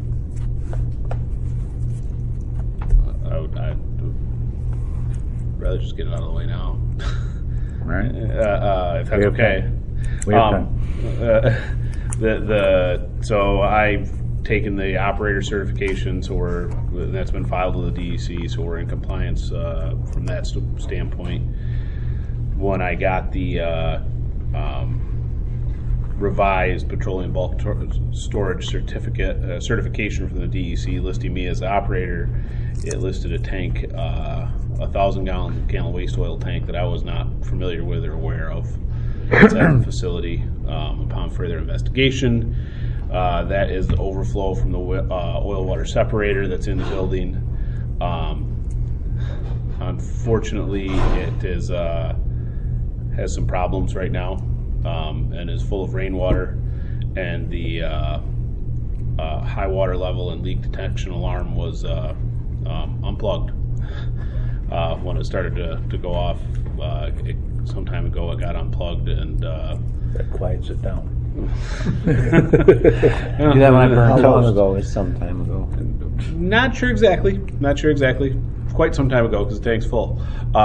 Speaker 5: I'd rather just get it out of the way now.
Speaker 1: All right.
Speaker 5: If that's
Speaker 7: We have
Speaker 5: okay.
Speaker 7: time. We have time.
Speaker 5: So I've taken the operator certification, so that's been filed with the DEC, so we're in compliance from that standpoint. When I got the revised petroleum bulk storage certification from the DEC listing me as the operator. It listed a tank, 1,000-gallon waste oil tank that I was not familiar with or aware of inside the facility. Upon further investigation, that is the overflow from the oil water separator that's in the building. Unfortunately, it is has some problems right now, and is full of rainwater, and the high water level and leak detection alarm was unplugged when it started to go off. Some time ago it got unplugged, and
Speaker 7: That quiets it down.
Speaker 6: Do that when I burn
Speaker 7: How long
Speaker 6: toast.
Speaker 7: ago is some time ago?
Speaker 5: Not sure exactly. Quite some time ago because the tank's full.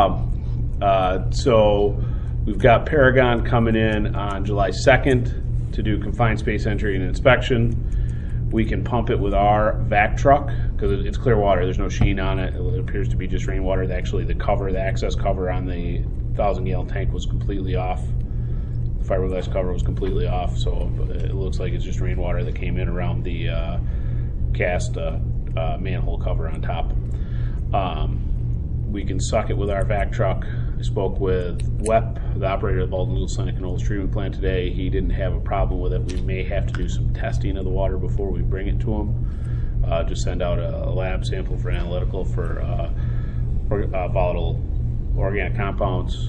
Speaker 5: So we've got Paragon coming in on July 2nd to do confined space entry and inspection. We can pump it with our vac truck because it's clear water. There's no sheen on it. It appears to be just rainwater. Actually, the access cover on the 1,000-gallon tank was completely off. The fiberglass cover was completely off, so it looks like it's just rainwater that came in around the cast manhole cover on top. We can suck it with our vac truck. I spoke with Wep, the operator of the Baldwin Clinic and Olds Treatment Plant today. He didn't have a problem with it. We may have to do some testing of the water before we bring it to him. Just send out a lab sample for analytical for volatile organic compounds,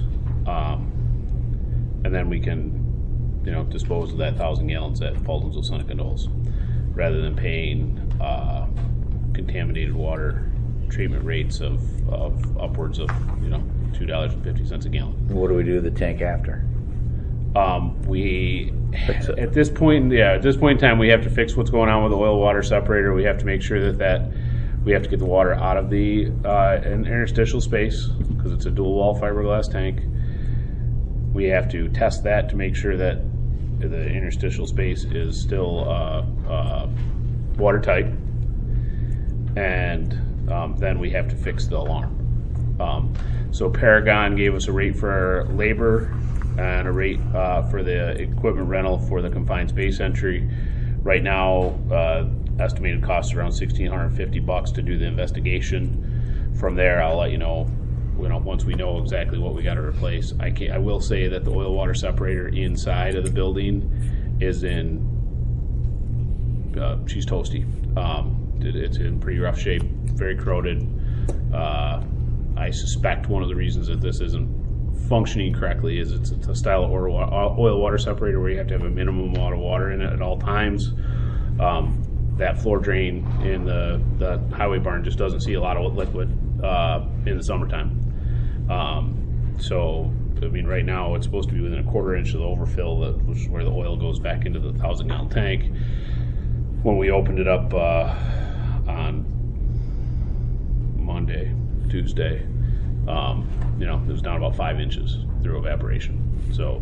Speaker 5: and then we can, dispose of that 1,000 gallons at Baldwin Clinic and Olds, rather than paying contaminated water treatment rates of upwards of $2.50 a gallon.
Speaker 1: What do we do with the tank after?
Speaker 5: At this point in time, we have to fix what's going on with the oil water separator. We have to make sure that we have to get the water out of the an interstitial space because it's a dual wall fiberglass tank. We have to test that to make sure that the interstitial space is still watertight, and then we have to fix the alarm. So Paragon gave us a rate for labor and a rate for the equipment rental for the confined space entry. Right now, estimated costs around $1,650 to do the investigation. From there, I'll let you know. Once we know exactly what we got to replace. I will say that the oil water separator inside of the building is she's toasty. It's in pretty rough shape, very corroded. I suspect one of the reasons that this isn't functioning correctly is it's a style of oil water separator where you have to have a minimum amount of water in it at all times. That floor drain in the highway barn just doesn't see a lot of liquid in the summertime. So right now it's supposed to be within a quarter inch of the overfill, which is where the oil goes back into the 1,000-gallon tank. When we opened it up on Tuesday, it was down about 5 inches through evaporation. So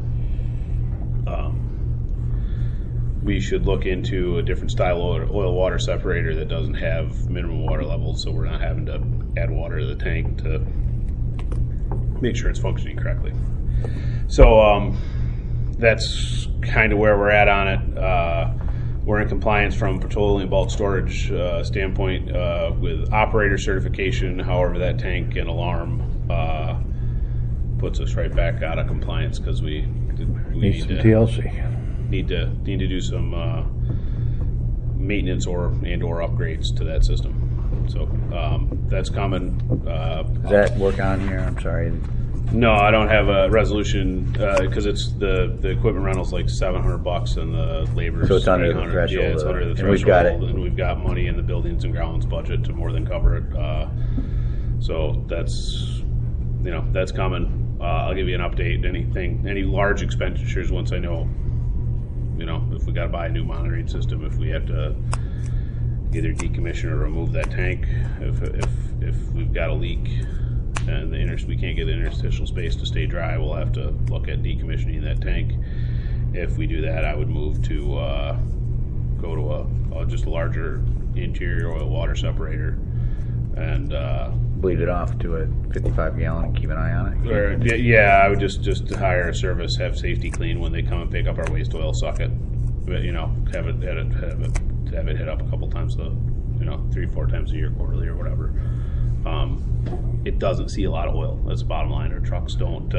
Speaker 5: we should look into a different style oil water separator that doesn't have minimum water levels, so we're not having to add water to the tank to make sure it's functioning correctly. So that's kind of where we're at on it. We're in compliance from petroleum bulk storage standpoint with operator certification. However, that tank and alarm puts us right back out of compliance because we
Speaker 7: Need some TLC.
Speaker 5: Need to do some maintenance or upgrades to that system. So that's coming.
Speaker 1: Does that work on here? I'm sorry.
Speaker 5: No, I don't have a resolution because it's the equipment rental's like $700 and the labor.
Speaker 1: So it's under the threshold.
Speaker 5: Yeah, it's under the threshold,
Speaker 1: and we've got it.
Speaker 5: And we've got money in the buildings and grounds budget to more than cover it. So that's coming. I'll give you an update. Any large expenditures once I know. If we got to buy a new monitoring system, if we have to either decommission or remove that tank, if we've got a leak and we can't get the interstitial space to stay dry, we'll have to look at decommissioning that tank. If we do that, I would move to go to just a larger interior oil water separator and
Speaker 1: bleed it off to a 55 gallon and keep an eye on it?
Speaker 5: Or, yeah, I would just hire a service, have Safety Clean when they come and pick up our waste oil, suck it, but, have it hit up a couple times, 3-4 times a year, quarterly or whatever. It doesn't see a lot of oil. That's the bottom line. Our trucks don't.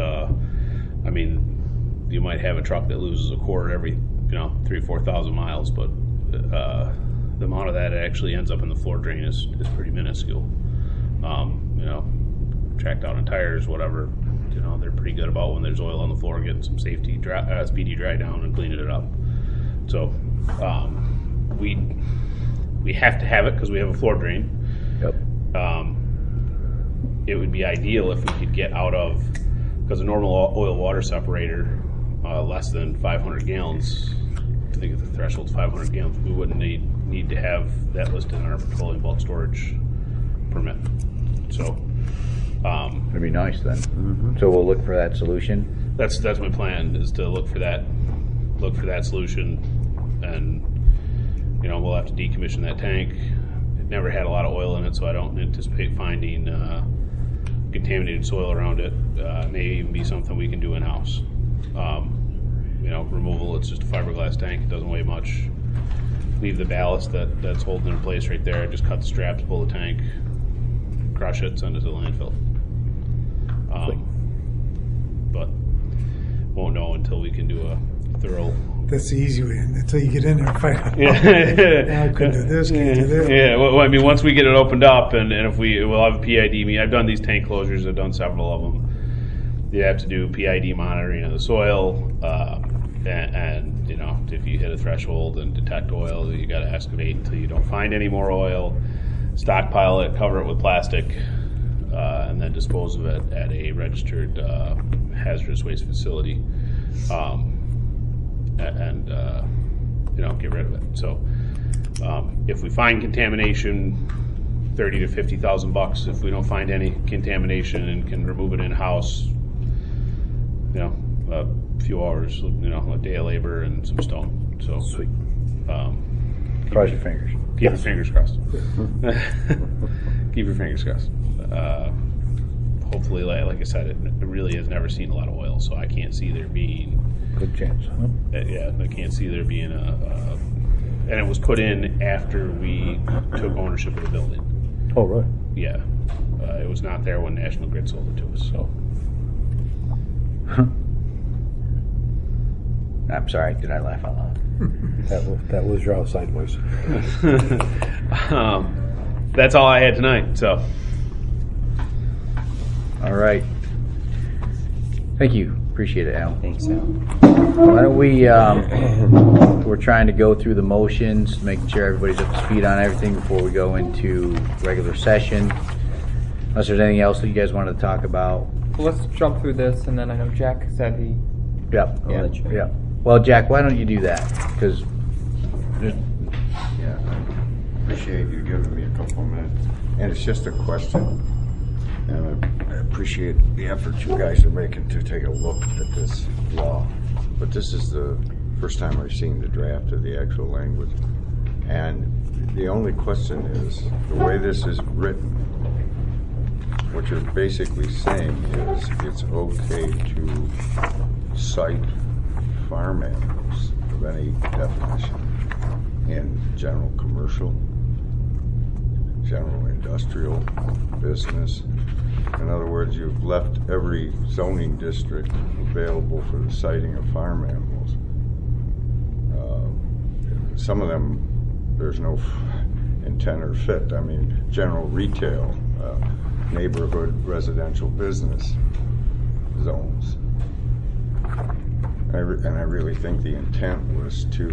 Speaker 5: You might have a truck that loses a quart every 3,000-4,000 miles, but the amount of that actually ends up in the floor drain is pretty minuscule. Tracked out on tires, whatever. They're pretty good about when there's oil on the floor, getting some speedy dry down and cleaning it up. So we have to have it because we have a floor drain.
Speaker 1: Yep.
Speaker 5: It would be ideal if we could get out of, because a normal oil water separator, less than 500 gallons, I think the threshold's 500 gallons, we wouldn't need to have that listed in our petroleum bulk storage permit. So
Speaker 1: It'd be nice then. So we'll look for that solution.
Speaker 5: that's my plan, is to look for that solution, and we'll have to decommission that tank. It never had a lot of oil in it, so I don't anticipate finding contaminated soil around it. May even be something we can do in-house. Removal, it's just a fiberglass tank, it doesn't weigh much. Leave the ballast that's holding it in place right there, just cut the straps, pull the tank, crush it, send it to the landfill. But won't know until we can do a thorough.
Speaker 2: That's the easy way, until you get in there and find out.
Speaker 5: Yeah.
Speaker 2: I couldn't do this, can't do that.
Speaker 5: Yeah, well, once we get it opened up, and if we'll have a PID meeting. I've done these tank closures. I've done several of them. You have to do PID monitoring of the soil, and if you hit a threshold and detect oil, you got to excavate until you don't find any more oil. Stockpile it, cover it with plastic, and then dispose of it at a registered hazardous waste facility. Get rid of it. So if we find contamination, $30,000 to $50,000. If we don't find any contamination and can remove it in-house, a few hours, a day of labor and some stone. So
Speaker 1: Sweet. Cross your fingers.
Speaker 5: Keep your fingers crossed. Keep your fingers crossed. Hopefully, like I said, it really has never seen a lot of oil, so I can't see there being.
Speaker 7: Good chance, huh?
Speaker 5: I can't see there being and it was put in after we took ownership of the building.
Speaker 7: Oh, right.
Speaker 5: Yeah, it was not there when National Grid sold it to us. So
Speaker 1: I'm sorry, did I laugh out loud?
Speaker 7: That was your outside voice.
Speaker 5: that's all I had tonight. So,
Speaker 1: All right. Thank you. Appreciate it, Al.
Speaker 6: Thanks, Al.
Speaker 1: Why don't we, we're trying to go through the motions, making sure everybody's up to speed on everything before we go into regular session. Unless there's anything else that you guys wanted to talk about.
Speaker 3: Well, let's jump through this, and then I know Jack said he.
Speaker 1: Yep.
Speaker 6: I'll let you.
Speaker 1: Yeah. Well, Jack, why don't you do that? Because
Speaker 8: Yeah, I appreciate you giving me a couple of minutes. And it's just a question. And I appreciate the effort you guys are making to take a look at this law. But this is the first time I've seen the draft of the actual language. And the only question is, the way this is written, what you're basically saying is it's okay to cite farm animals of any definition in general commercial, general industrial, business. In other words, you've left every zoning district available for the citing of farm animals. Some of them, there's no intent or fit. I mean, general retail, neighborhood residential business zones. And I really think the intent was to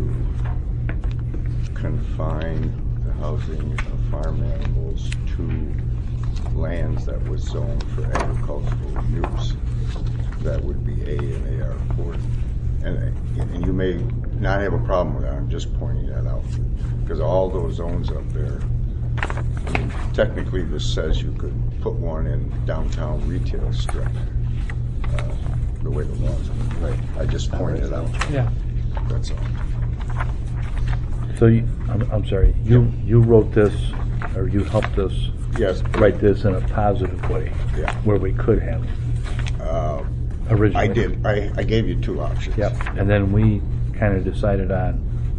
Speaker 8: confine the housing of farm animals to lands that was zoned for agricultural use. That would be A and AR40. And you may not have a problem with that, I'm just pointing that out. Because all those zones up there, I mean, technically this says you could put one in downtown retail strip, the way the laws are. Right. I just pointed it out.
Speaker 3: Yeah.
Speaker 8: That's all.
Speaker 7: So I'm sorry, you wrote this, or you helped us
Speaker 8: Yes.
Speaker 7: write this in a positive way,
Speaker 8: Yeah.
Speaker 7: where we could have originally.
Speaker 8: I did. I gave you two options.
Speaker 7: Yep, and then we kind of decided on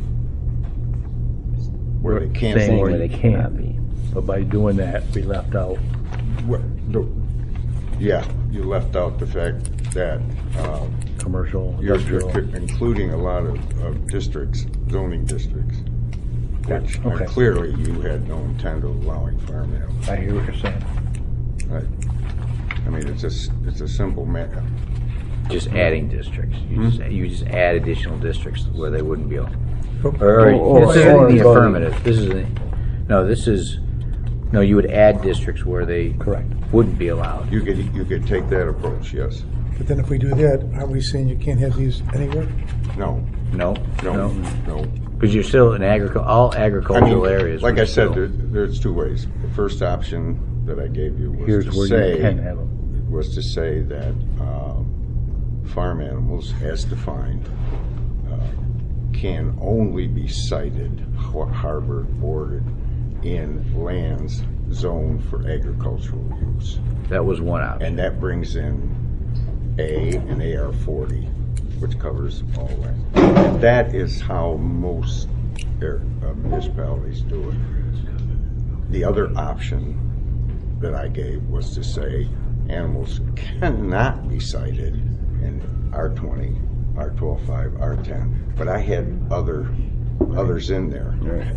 Speaker 8: Where they can't
Speaker 7: saying
Speaker 8: be.
Speaker 7: where they can't be. But by doing that, we left out
Speaker 8: Yeah, you left out the fact that
Speaker 7: commercial,
Speaker 8: you're
Speaker 7: industrial.
Speaker 8: including a lot of districts, zoning districts, which
Speaker 7: Okay.
Speaker 8: clearly you had no intent of allowing farm animals.
Speaker 7: I hear what you're saying.
Speaker 8: Right. I mean, it's a simple matter.
Speaker 1: Just adding districts. You just add additional districts where they wouldn't be allowed.
Speaker 7: Or-
Speaker 1: This isn't
Speaker 7: or
Speaker 1: the
Speaker 7: go-
Speaker 1: affirmative. You would add districts where they
Speaker 7: Correct.
Speaker 1: wouldn't be allowed.
Speaker 8: You could take that approach, yes.
Speaker 2: But then if we do that, are we saying you can't have these anywhere?
Speaker 8: No,
Speaker 1: No,
Speaker 8: no.
Speaker 1: because you're still in all agricultural areas.
Speaker 8: Like
Speaker 1: we're
Speaker 8: I said,
Speaker 1: still-
Speaker 8: there's two ways. The first option that I gave you was
Speaker 7: Here's
Speaker 8: to
Speaker 7: where
Speaker 8: say,
Speaker 7: you can have them.
Speaker 8: was to say that farm animals, as defined, can only be sited, harbored, boarded in lands zoned for agricultural use.
Speaker 1: that was one option.
Speaker 8: And that brings in an AR-40, which covers all land. That is how most municipalities do it. The other option that I gave was to say animals cannot be sited in R20, R12.5, R10, but I had others in there.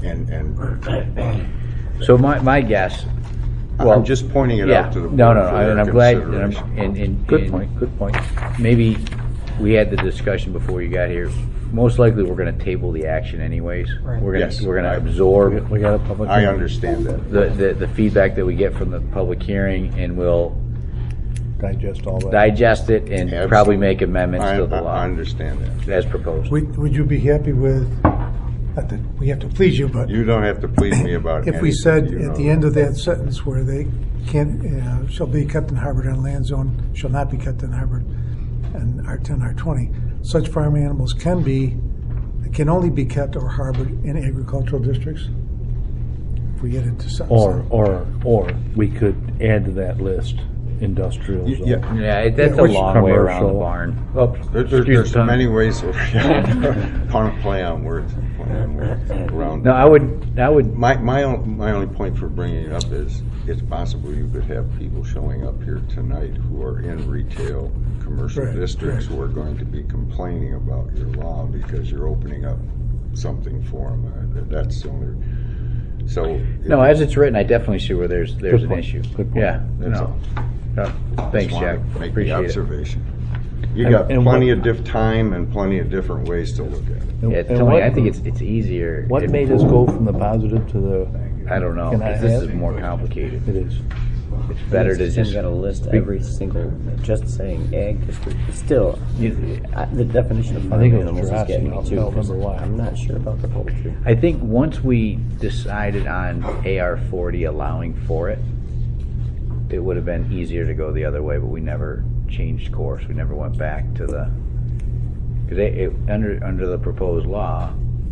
Speaker 8: And
Speaker 1: So my guess.
Speaker 8: I'm just pointing it out to the board.
Speaker 1: No,
Speaker 8: for
Speaker 1: and
Speaker 8: their
Speaker 1: I'm glad.
Speaker 8: consideration.
Speaker 7: Good point, good point.
Speaker 1: Maybe we had the discussion before you got here. Most likely, we're going to table the action anyways.
Speaker 3: Right.
Speaker 1: We're going
Speaker 8: Yes.
Speaker 1: to absorb
Speaker 7: We got a public.
Speaker 8: I
Speaker 7: hearing.
Speaker 8: understand that.
Speaker 1: the feedback that we get from the public hearing, and we'll
Speaker 7: Digest all that.
Speaker 1: digest it and
Speaker 8: Absolutely.
Speaker 1: probably make amendments
Speaker 8: I
Speaker 1: to the law
Speaker 8: understand that.
Speaker 1: as proposed.
Speaker 2: Would you be happy with, not that we have to please you, but
Speaker 8: You don't have to please me about anything.
Speaker 2: if we said
Speaker 8: you
Speaker 2: at
Speaker 8: know
Speaker 2: the end of that sentence where they can't, shall be kept and harbored on land zone, shall not be kept and harbored in R10, R20, such farm animals can only be kept or harbored in agricultural districts? If we get it to sentence.
Speaker 7: Or we could add to that list industrial. zone.
Speaker 8: Yeah.
Speaker 1: Yeah, that's a
Speaker 2: which-
Speaker 1: long way around the
Speaker 7: Commercial.
Speaker 1: barn.
Speaker 8: There's many ways of play on words around.
Speaker 1: No, I would.
Speaker 8: My only point for bringing it up is it's possible you could have people showing up here tonight who are in retail commercial
Speaker 2: Right,
Speaker 8: districts
Speaker 2: right.
Speaker 8: who are going to be complaining about your law because you're opening up something for them. That's the only. So
Speaker 1: No, as it's written, I definitely see where there's
Speaker 7: Good
Speaker 1: an
Speaker 7: point,
Speaker 1: issue.
Speaker 7: good point.
Speaker 1: Yeah,
Speaker 8: That's
Speaker 1: no.
Speaker 8: all.
Speaker 1: No, thanks,
Speaker 8: Just
Speaker 1: Jack.
Speaker 8: wanted to make the
Speaker 1: Appreciate it.
Speaker 8: observation. You
Speaker 7: And-
Speaker 8: got
Speaker 7: and
Speaker 8: plenty
Speaker 7: what-
Speaker 8: of time and plenty of different ways to look at it.
Speaker 7: And-
Speaker 1: Yeah,
Speaker 7: and
Speaker 1: Tony,
Speaker 7: what-
Speaker 1: I think it's easier.
Speaker 7: What
Speaker 1: if-
Speaker 7: made us go from the positive to the?
Speaker 1: I don't know.
Speaker 7: Can I
Speaker 1: 'Cause this
Speaker 7: add?
Speaker 1: is more complicated.
Speaker 7: It is.
Speaker 1: It's better to
Speaker 6: It's
Speaker 1: just.
Speaker 6: got to list every single, just saying ag district. Still, the definition of
Speaker 7: I
Speaker 6: farm
Speaker 7: think it was
Speaker 6: animals is
Speaker 7: Jurassic.
Speaker 6: getting me
Speaker 7: I'll
Speaker 6: too. 'cause
Speaker 7: remember why.
Speaker 6: I'm not sure about the poultry.
Speaker 1: I think once we decided on AR-40 allowing for it, it would have been easier to go the other way, but we never changed course. We never went back to the, because under the proposed law,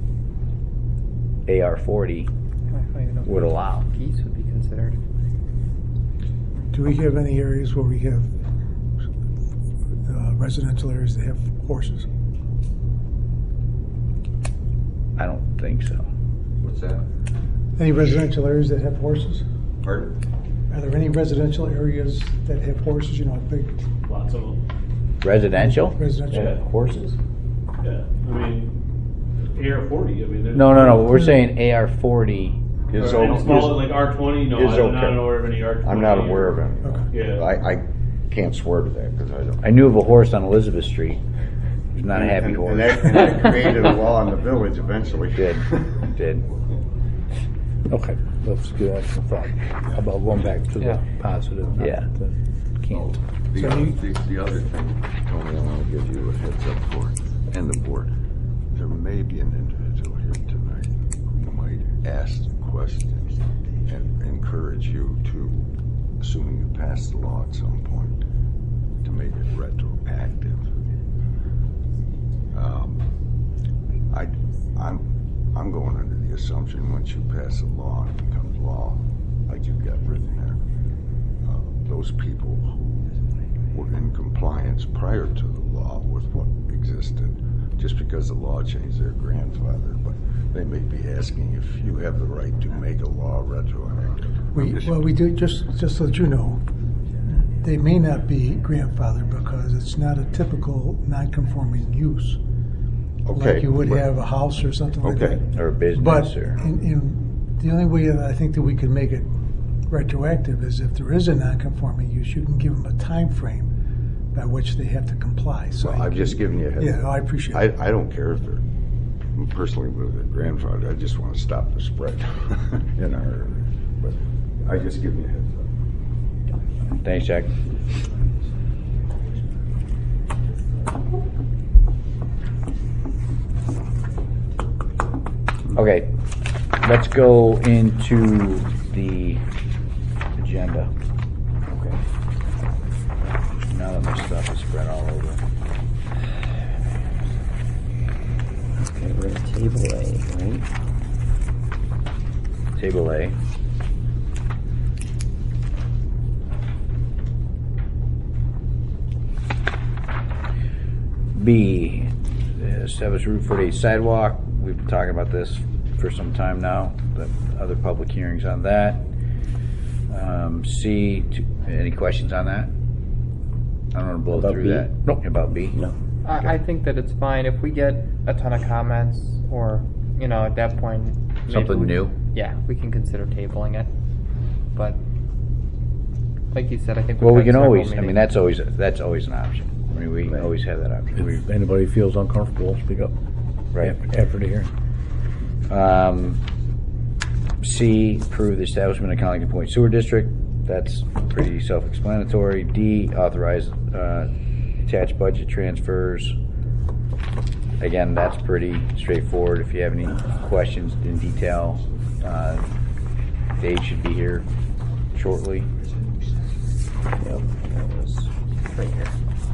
Speaker 1: AR-40
Speaker 3: I don't even know if
Speaker 1: would allow.
Speaker 3: geese would be considered.
Speaker 2: Do we have any areas where we have residential areas that have horses?
Speaker 1: I don't think so.
Speaker 8: What's that?
Speaker 2: Any residential areas that have horses?
Speaker 8: Pardon?
Speaker 2: Are there any residential areas that have horses, big
Speaker 5: Lots of them.
Speaker 1: Residential?
Speaker 2: residential?
Speaker 6: Horses?
Speaker 5: Yeah. I mean, AR-40, I mean. there's-
Speaker 1: No. We're saying AR-40.
Speaker 8: Is
Speaker 5: Or any
Speaker 8: okay.
Speaker 5: smaller, like R20, no,
Speaker 8: is
Speaker 5: I'm
Speaker 8: okay.
Speaker 5: not aware of any R20.
Speaker 8: I'm not aware of any.
Speaker 5: Yeah.
Speaker 8: I can't swear to that because I don't.
Speaker 1: I knew of a horse on Elizabeth Street. It was not a happy
Speaker 8: and,
Speaker 1: horse.
Speaker 8: and that created a law in the village eventually.
Speaker 1: Did.
Speaker 7: Okay, let's give that some thought about going back to
Speaker 3: Yeah.
Speaker 7: the positive. not
Speaker 1: Yeah.
Speaker 7: the Can't.
Speaker 8: The,
Speaker 2: So you-
Speaker 8: the other thing, Tony, I want to give you a heads up for, and the board. There may be an individual here tonight who might ask questions and encourage you to, assuming you pass the law at some point, to make it retroactive. I'm going under the assumption once you pass a law and it becomes law, like you've got written there, those people who were in compliance prior to the law with what existed, just because the law changed their grandfather, but they may be asking if you have the right to make a law retroactive.
Speaker 2: We do, just so that you know, they may not be grandfathered because it's not a typical non-conforming use.
Speaker 8: Okay,
Speaker 2: Like you would
Speaker 8: but-
Speaker 2: have a house or something like
Speaker 8: Okay.
Speaker 2: that.
Speaker 1: Or a business,
Speaker 2: But
Speaker 1: or
Speaker 2: the only way that I think that we could make it retroactive is if there is a non-conforming use, you can give them a time frame by which they have to comply. So
Speaker 8: Well, I've just given you a heads
Speaker 2: Yeah,
Speaker 8: up.
Speaker 2: I appreciate it.
Speaker 8: I don't care if they're personally with their grandfather. I just want to stop the spread in our area. But I just give you a heads up.
Speaker 1: thanks, Jack. Okay, let's go into the agenda. Okay. Now that my stuff is spread all over.
Speaker 6: Okay, we're at table A, right?
Speaker 1: Table A. B, establish Route 48 sidewalk. We've been talking about this for some time now. The other public hearings on that. C, any questions on that? I don't want to blow
Speaker 6: About
Speaker 1: through
Speaker 6: B?
Speaker 1: that.
Speaker 6: Nope.
Speaker 1: About B?
Speaker 6: No.
Speaker 3: I think that it's fine if we get a ton of comments, or at that point, maybe
Speaker 1: Something new?
Speaker 3: Yeah, we can consider tabling it. But like you said, I think.
Speaker 1: Well, we
Speaker 3: we've had
Speaker 1: can
Speaker 3: several
Speaker 1: always. I
Speaker 3: meetings.
Speaker 1: mean, that's always an option. I mean, we always have that option.
Speaker 7: If anybody feels uncomfortable, speak up.
Speaker 1: Right.
Speaker 7: After the hearing.
Speaker 1: C, approve the establishment of Conlington Point Sewer District. That's pretty self-explanatory. D, authorize attached budget transfers. Again, that's pretty straightforward. If you have any questions in detail, Dave should be here shortly.
Speaker 6: Yep, that was right here.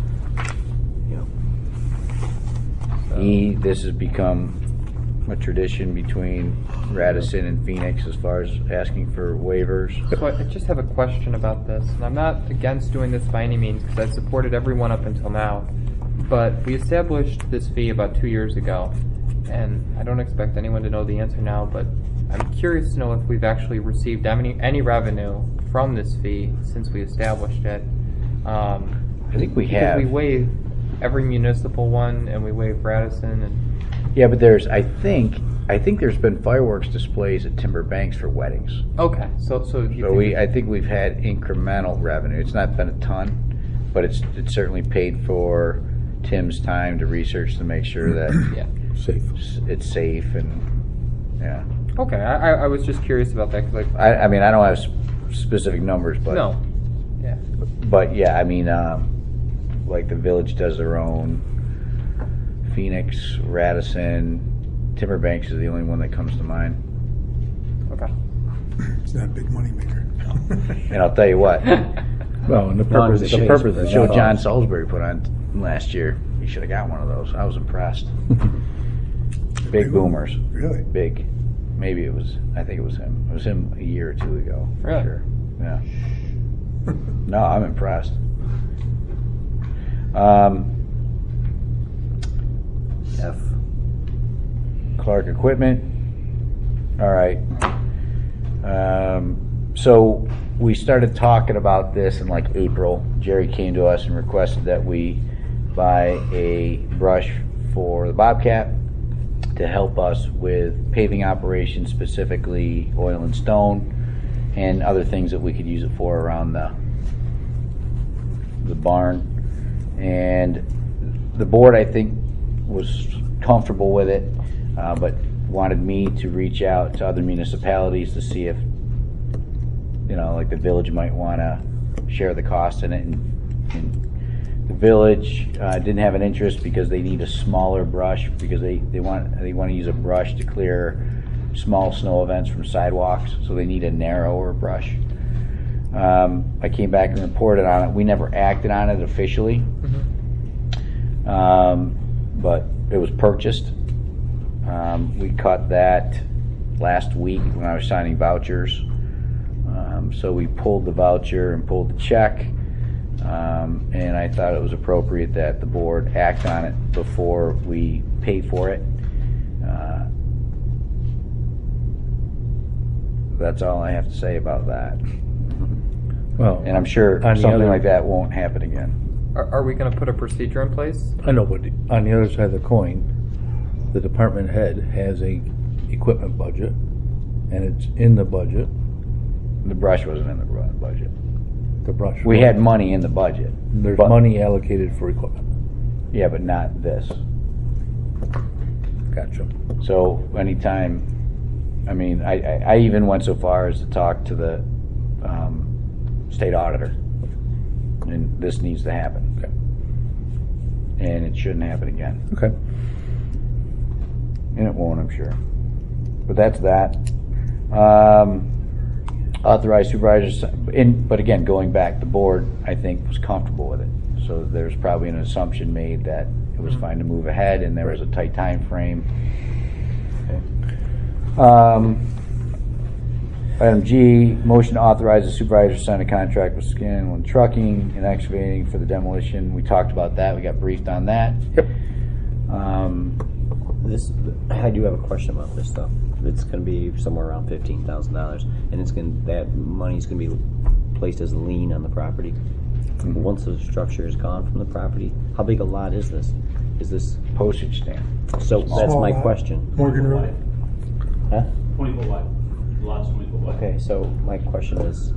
Speaker 6: Yep.
Speaker 1: E, this has become a tradition between Radisson and Phoenix as far as asking for waivers.
Speaker 3: So I just have a question about this, and I'm not against doing this by any means because I've supported everyone up until now. But we established this fee about 2 years ago, and I don't expect anyone to know the answer now. But I'm curious to know if we've actually received any revenue from this fee since we established it.
Speaker 1: I think we
Speaker 3: Because
Speaker 1: have.
Speaker 3: we waive every municipal one, and we waive Radisson, and
Speaker 1: Yeah, but I think there's been fireworks displays at Timber Banks for weddings.
Speaker 3: okay. So you
Speaker 1: So I think we've had incremental revenue. It's not been a ton, but it's certainly paid for Tim's time to research to make sure that
Speaker 3: yeah.
Speaker 7: Safe.
Speaker 1: it's safe and yeah.
Speaker 3: Okay, I was just curious about that because
Speaker 1: I mean I don't have specific numbers, but
Speaker 3: no, yeah.
Speaker 1: But yeah, I mean like the village does their own. Phoenix, Radisson, Timber Banks is the only one that comes to mind.
Speaker 3: Okay.
Speaker 2: It's not a big money maker.
Speaker 1: And I'll tell you what,
Speaker 7: Well, and the purpose is
Speaker 1: the show
Speaker 7: not
Speaker 1: John
Speaker 7: us.
Speaker 1: Salisbury put on last year, you should have got one of those. I was impressed. Big boomers.
Speaker 2: Really?
Speaker 1: Big. Maybe it was, I think it was him. It was him a year or two ago. For
Speaker 3: Really?
Speaker 1: sure. Yeah. No, I'm impressed.
Speaker 6: F.
Speaker 1: Clark Equipment. All right. So we started talking about this in like April. Jerry came to us and requested that we buy a brush for the Bobcat to help us with paving operations, specifically oil and stone, and other things that we could use it for around the barn. And the board, I think, was comfortable with it, but wanted me to reach out to other municipalities to see if, like the village might want to share the cost in it. And the village didn't have an interest because they need a smaller brush because they want to use a brush to clear small snow events from sidewalks, so they need a narrower brush. I came back and reported on it. We never acted on it officially. But it was purchased. We cut that last week when I was signing vouchers. So we pulled the voucher and pulled the check, and I thought it was appropriate that the board act on it before we pay for it. That's all I have to say about that.
Speaker 7: Well,
Speaker 1: And I'm sure
Speaker 7: on the
Speaker 1: something
Speaker 7: other-
Speaker 1: like that won't happen again.
Speaker 3: Are we going to put a procedure in place?
Speaker 7: I know, but on the other side of the coin, the department head has a equipment budget, and it's in the budget.
Speaker 1: The brush wasn't in the budget.
Speaker 7: The brush.
Speaker 1: We had money in the budget.
Speaker 7: There's
Speaker 1: but-
Speaker 7: money allocated for equipment.
Speaker 1: Yeah, but not this.
Speaker 7: Gotcha.
Speaker 1: So anytime, I mean, I even went so far as to talk to the state auditor, and this needs to happen.
Speaker 7: Okay.
Speaker 1: And it shouldn't happen again.
Speaker 7: Okay.
Speaker 1: And it won't, I'm sure. But that's that. Authorized supervisors, but again, going back, the board, I think, was comfortable with it. So there's probably an assumption made that it was fine to move ahead, and there was a tight time frame. Item G, motion to authorize the supervisor to sign a contract with Scanlon Trucking and Excavating for the demolition. We talked about that. We got briefed on that.
Speaker 7: Yep.
Speaker 6: This, I do have a question about this stuff. It's going to be somewhere around $15,000, and that money's going to be placed as a lien on the property. Once the structure is gone from the property, how big a lot is this? Is this
Speaker 1: Postage stamp.
Speaker 6: so? That's
Speaker 2: Small
Speaker 6: my
Speaker 2: lot.
Speaker 6: question.
Speaker 2: Morgan Road.
Speaker 6: Huh?
Speaker 5: 20 foot wide. The lot's 20 foot wide.
Speaker 6: Okay, so my question is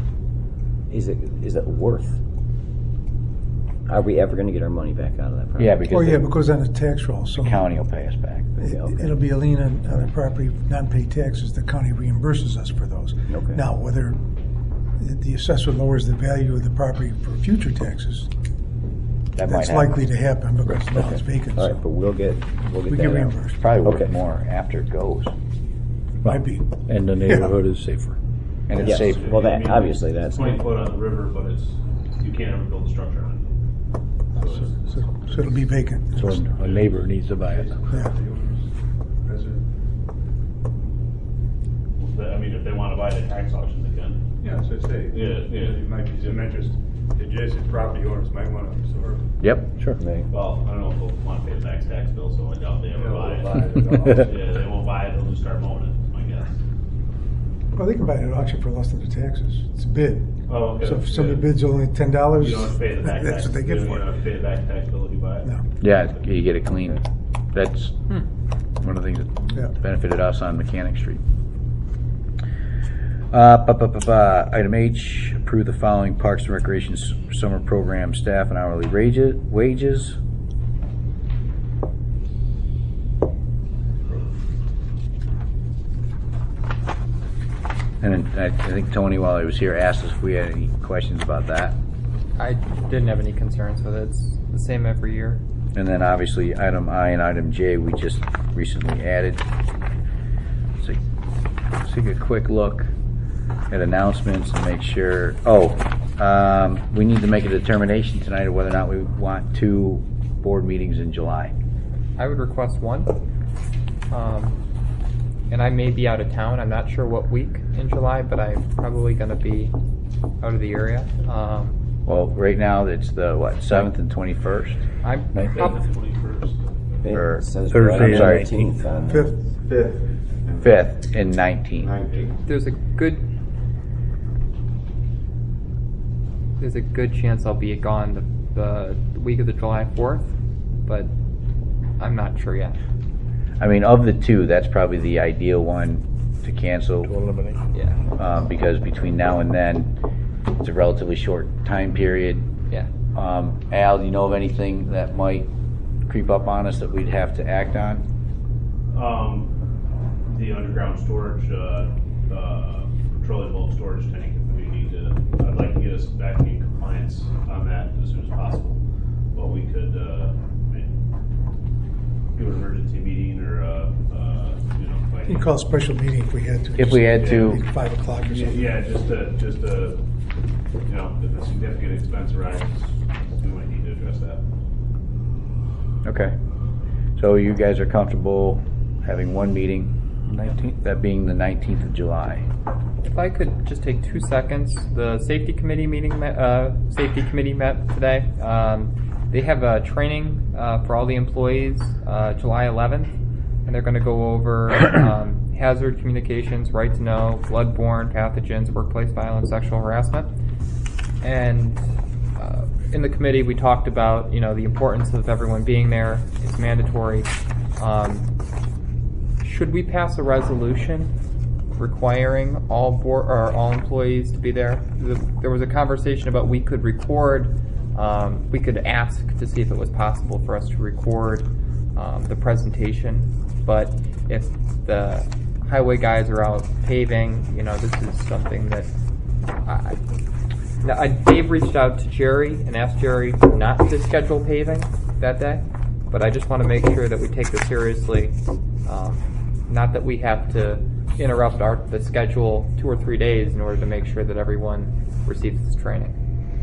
Speaker 6: it worth? Are we ever going to get our money back out of that property?
Speaker 1: Yeah, because
Speaker 2: Oh, yeah,
Speaker 1: the
Speaker 2: because on the tax roll, so
Speaker 1: county will pay us back.
Speaker 2: it'll be a lien on the property, non-paid taxes, the county reimburses us for those.
Speaker 6: Okay.
Speaker 2: Now, whether the assessor lowers the value of the property for future taxes,
Speaker 1: That might
Speaker 2: that's
Speaker 1: happen.
Speaker 2: likely to happen because now it's vacant,
Speaker 6: All
Speaker 2: so
Speaker 6: right, but we'll get
Speaker 2: we
Speaker 6: that
Speaker 2: get
Speaker 6: out.
Speaker 2: reimbursed.
Speaker 1: Probably worth
Speaker 6: Okay.
Speaker 1: more after it goes.
Speaker 2: Might be.
Speaker 7: And the neighborhood is safer.
Speaker 1: And it's
Speaker 6: Yes.
Speaker 1: safe.
Speaker 6: Well, that
Speaker 5: I mean,
Speaker 6: obviously that's
Speaker 5: 20 foot on the river, but you can't ever build a structure on it. So
Speaker 2: So it'll be vacant.
Speaker 7: So a neighbor needs to buy it.
Speaker 2: Yeah.
Speaker 5: I mean, if they want to buy it at tax auction, they can.
Speaker 9: Yeah, as I say.
Speaker 5: Yeah, yeah.
Speaker 9: It might be some interest. Adjacent property owners might want to absorb.
Speaker 1: Yep.
Speaker 7: Sure.
Speaker 5: Well, I don't know if they'll want to pay the back tax bill, so I doubt they ever buy it.
Speaker 9: Buy it at all.
Speaker 5: Yeah, they won't buy it, they'll just start mowing it, my guess.
Speaker 2: Well, they can buy it at auction for less than the taxes. It's a bid.
Speaker 5: Oh, okay.
Speaker 2: So if somebody
Speaker 5: Yeah.
Speaker 2: bids only $10,
Speaker 5: You don't have to pay the back tax.
Speaker 2: that's what they get
Speaker 5: You
Speaker 2: for
Speaker 5: don't
Speaker 2: it.
Speaker 5: have to pay the back tax bill if you buy it.
Speaker 2: No.
Speaker 1: Yeah, you get it clean. That's one of the things
Speaker 2: Yeah.
Speaker 1: that benefited us on Mechanic Street. Item H, approve the following Parks and Recreation Summer Program staff and hourly wages. And I think Tony, while he was here, asked us if we had any questions about that.
Speaker 3: I didn't have any concerns with it. It's the same every year.
Speaker 1: And then obviously item I and item J we just recently added. Let's take a quick look at announcements and make sure. We need to make a determination tonight of whether or not we want 2 board meetings in July.
Speaker 3: I would request one. And I may be out of town. I'm not sure what week in July, but I'm probably going to be out of the area.
Speaker 1: Well, right now it's the 7th and 21st.
Speaker 3: I'm
Speaker 7: Right.
Speaker 3: prob-
Speaker 5: 21st.
Speaker 1: Or
Speaker 6: It says
Speaker 7: Thursday
Speaker 6: right on
Speaker 7: and
Speaker 6: the
Speaker 1: 19th.
Speaker 6: 19th on-
Speaker 2: Fifth.
Speaker 1: 5th and 19th.
Speaker 8: 19.
Speaker 3: there's a good chance I'll be gone the week of the July 4th, but I'm not sure yet.
Speaker 1: I mean, of the 2, that's probably the ideal one to cancel.
Speaker 7: To eliminate.
Speaker 3: Yeah.
Speaker 1: Because between now and then, it's a relatively short time period.
Speaker 3: Yeah.
Speaker 1: Al, do you know of anything that might creep up on us that we'd have to act on?
Speaker 5: The underground storage, petroleum bulk storage tank, we need to, I'd like to get us back in compliance on that as soon as possible. But we could, do an emergency meeting or, like.
Speaker 2: You can call a special meeting if we had to.
Speaker 1: If we had to,
Speaker 2: Maybe 5 o'clock or something.
Speaker 5: Yeah, just to, if a significant expense arises, we might need to address that.
Speaker 1: okay. So you guys are comfortable having one meeting,
Speaker 7: 19th.
Speaker 1: that being the 19th of July?
Speaker 3: If I could just take 2 seconds, the safety committee met today. They have a training for all the employees July 11th, and they're going to go over hazard communications, right to know, bloodborne pathogens, workplace violence, sexual harassment. And in the committee, we talked about the importance of everyone being there. It's mandatory. Should we pass a resolution requiring all employees to be there? There was a conversation about we could record. We could ask to see if it was possible for us to record the presentation, but if the highway guys are out paving, this is something that Dave reached out to Jerry and asked Jerry not to schedule paving that day, but I just want to make sure that we take this seriously. Not that we have to interrupt the schedule 2 or 3 days in order to make sure that everyone receives this training.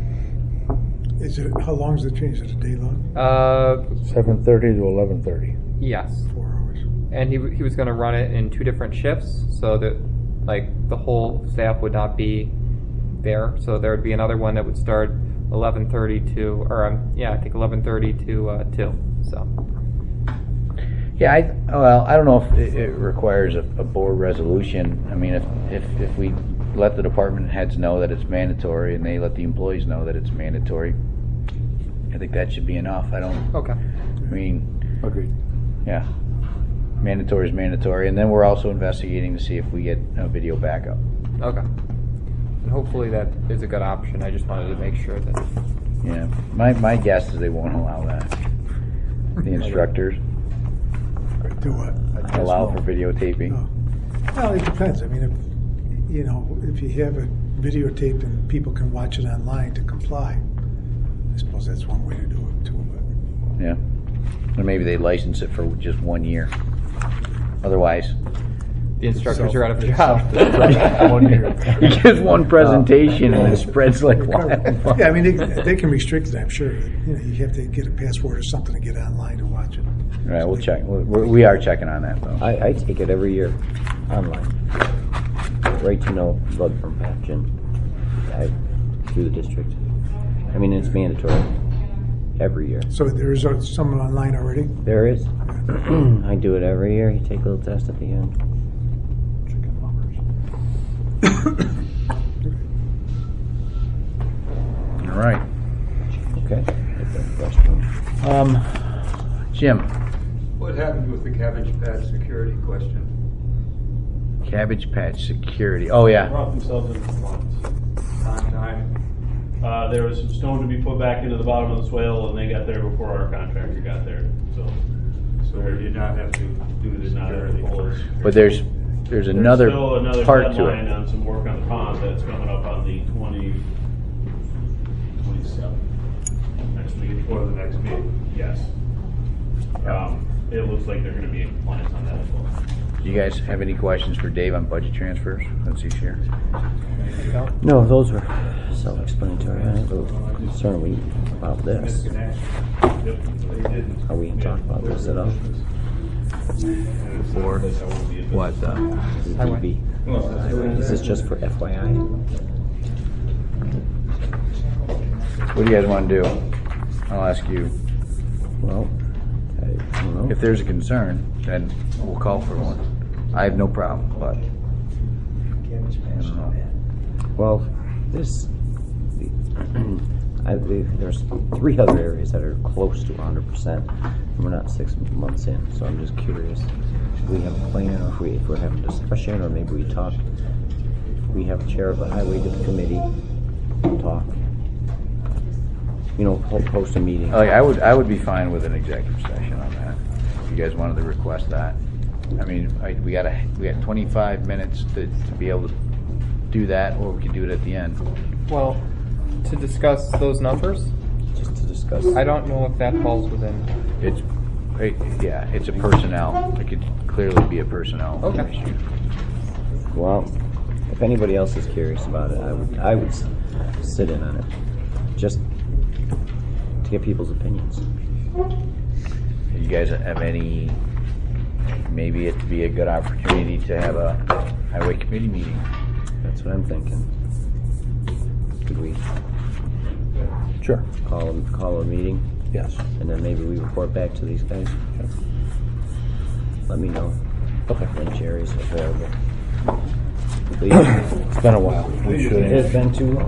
Speaker 2: How long is the change? Is it a day long?
Speaker 7: 7:30 to 11:30.
Speaker 3: Yes.
Speaker 2: 4 hours.
Speaker 3: And he was going to run it in 2 different shifts, so that the whole staff would not be there. So there would be another one that would start 11:30 to, I think 11:30 to 2. So.
Speaker 1: Yeah, I don't know if it requires a board resolution. I mean, if we let the department heads know that it's mandatory and they let the employees know that it's mandatory, I think that should be enough.
Speaker 3: Okay.
Speaker 1: I mean,
Speaker 7: Agreed.
Speaker 1: yeah, mandatory is mandatory, and then we're also investigating to see if we get a video backup.
Speaker 3: Okay. And hopefully that is a good option. I just wanted to make sure that.
Speaker 1: Yeah, my guess is they won't allow that. The instructors
Speaker 2: Do what?
Speaker 1: allow for videotaping.
Speaker 2: Oh. Well, it depends. I mean, if you have it videotaped and people can watch it online to comply, I suppose that's one way to do it too. But
Speaker 1: Yeah, or maybe they license it for just 1 year. Otherwise,
Speaker 3: The instructors are out of a job.
Speaker 7: 1 year.
Speaker 1: he gives one presentation and it spreads like wildfire.
Speaker 2: yeah, I mean, they can restrict it. I'm sure. You have to get a password or something to get online to watch it.
Speaker 1: All right, we'll check. We are checking on that though.
Speaker 6: I take it every year online. Right to know bloodborne pathogen through the district. I mean, it's mandatory every year.
Speaker 2: So there's someone online already?
Speaker 6: There is. I do it every year. You take a little test at the end.
Speaker 1: All right.
Speaker 6: Okay. Take that question.
Speaker 1: Jim,
Speaker 9: What happened with the Cabbage Patch security question?
Speaker 1: Cabbage Patch Security. Oh yeah.
Speaker 5: Brought themselves into compliance. Time. There was some stone to be put back into the bottom of the swale, and they got there before our contractor got there. So
Speaker 9: So you did not have to do the security first.
Speaker 1: But there's
Speaker 5: There's
Speaker 1: another
Speaker 5: still another
Speaker 1: part to
Speaker 5: deadline
Speaker 1: it.
Speaker 5: on some work on the pond that's coming up on the 27th. Next week.
Speaker 9: Before the next meeting.
Speaker 5: Yes. It looks like they're going to be in compliance on that as well.
Speaker 1: Do you guys have any questions for Dave on budget transfers? Let's see here.
Speaker 6: No, those were self-explanatory. I have a concern about this. Are we going to talk about this at all?
Speaker 1: For what?
Speaker 6: EDB. Is this just for FYI?
Speaker 1: What do you guys want to do? I'll ask you.
Speaker 6: Well, I don't know.
Speaker 1: If there's a concern, then we'll call for one. I have no problem, but I don't know.
Speaker 6: Well, there's 3 other areas that are close to 100%, and we're not 6 months in, so I'm just curious if we have a plan, or if we're having a discussion, or maybe we talk, we have a chair of the highway committee, talk, post a meeting.
Speaker 1: Like I would be fine with an executive session on that. If you guys wanted to request that. I mean, we got 25 minutes to be able to do that, or we can do it at the end.
Speaker 3: Well, to discuss those numbers,
Speaker 6: Just to discuss.
Speaker 3: I don't know if that falls within.
Speaker 1: It's a personnel. It could clearly be a personnel
Speaker 3: Okay.
Speaker 1: issue.
Speaker 6: Well, if anybody else is curious about it, I would sit in on it, just to get people's opinions.
Speaker 1: You guys have any? Maybe it'd be a good opportunity to have a highway committee meeting.
Speaker 6: That's what I'm thinking. Could we
Speaker 7: Sure.
Speaker 6: call a meeting,
Speaker 7: Yes.
Speaker 6: and then maybe we report back to these guys? Let me know
Speaker 7: Okay.
Speaker 6: when Jerry's available. Please.
Speaker 7: It's been a while. We should.
Speaker 6: It has been too long.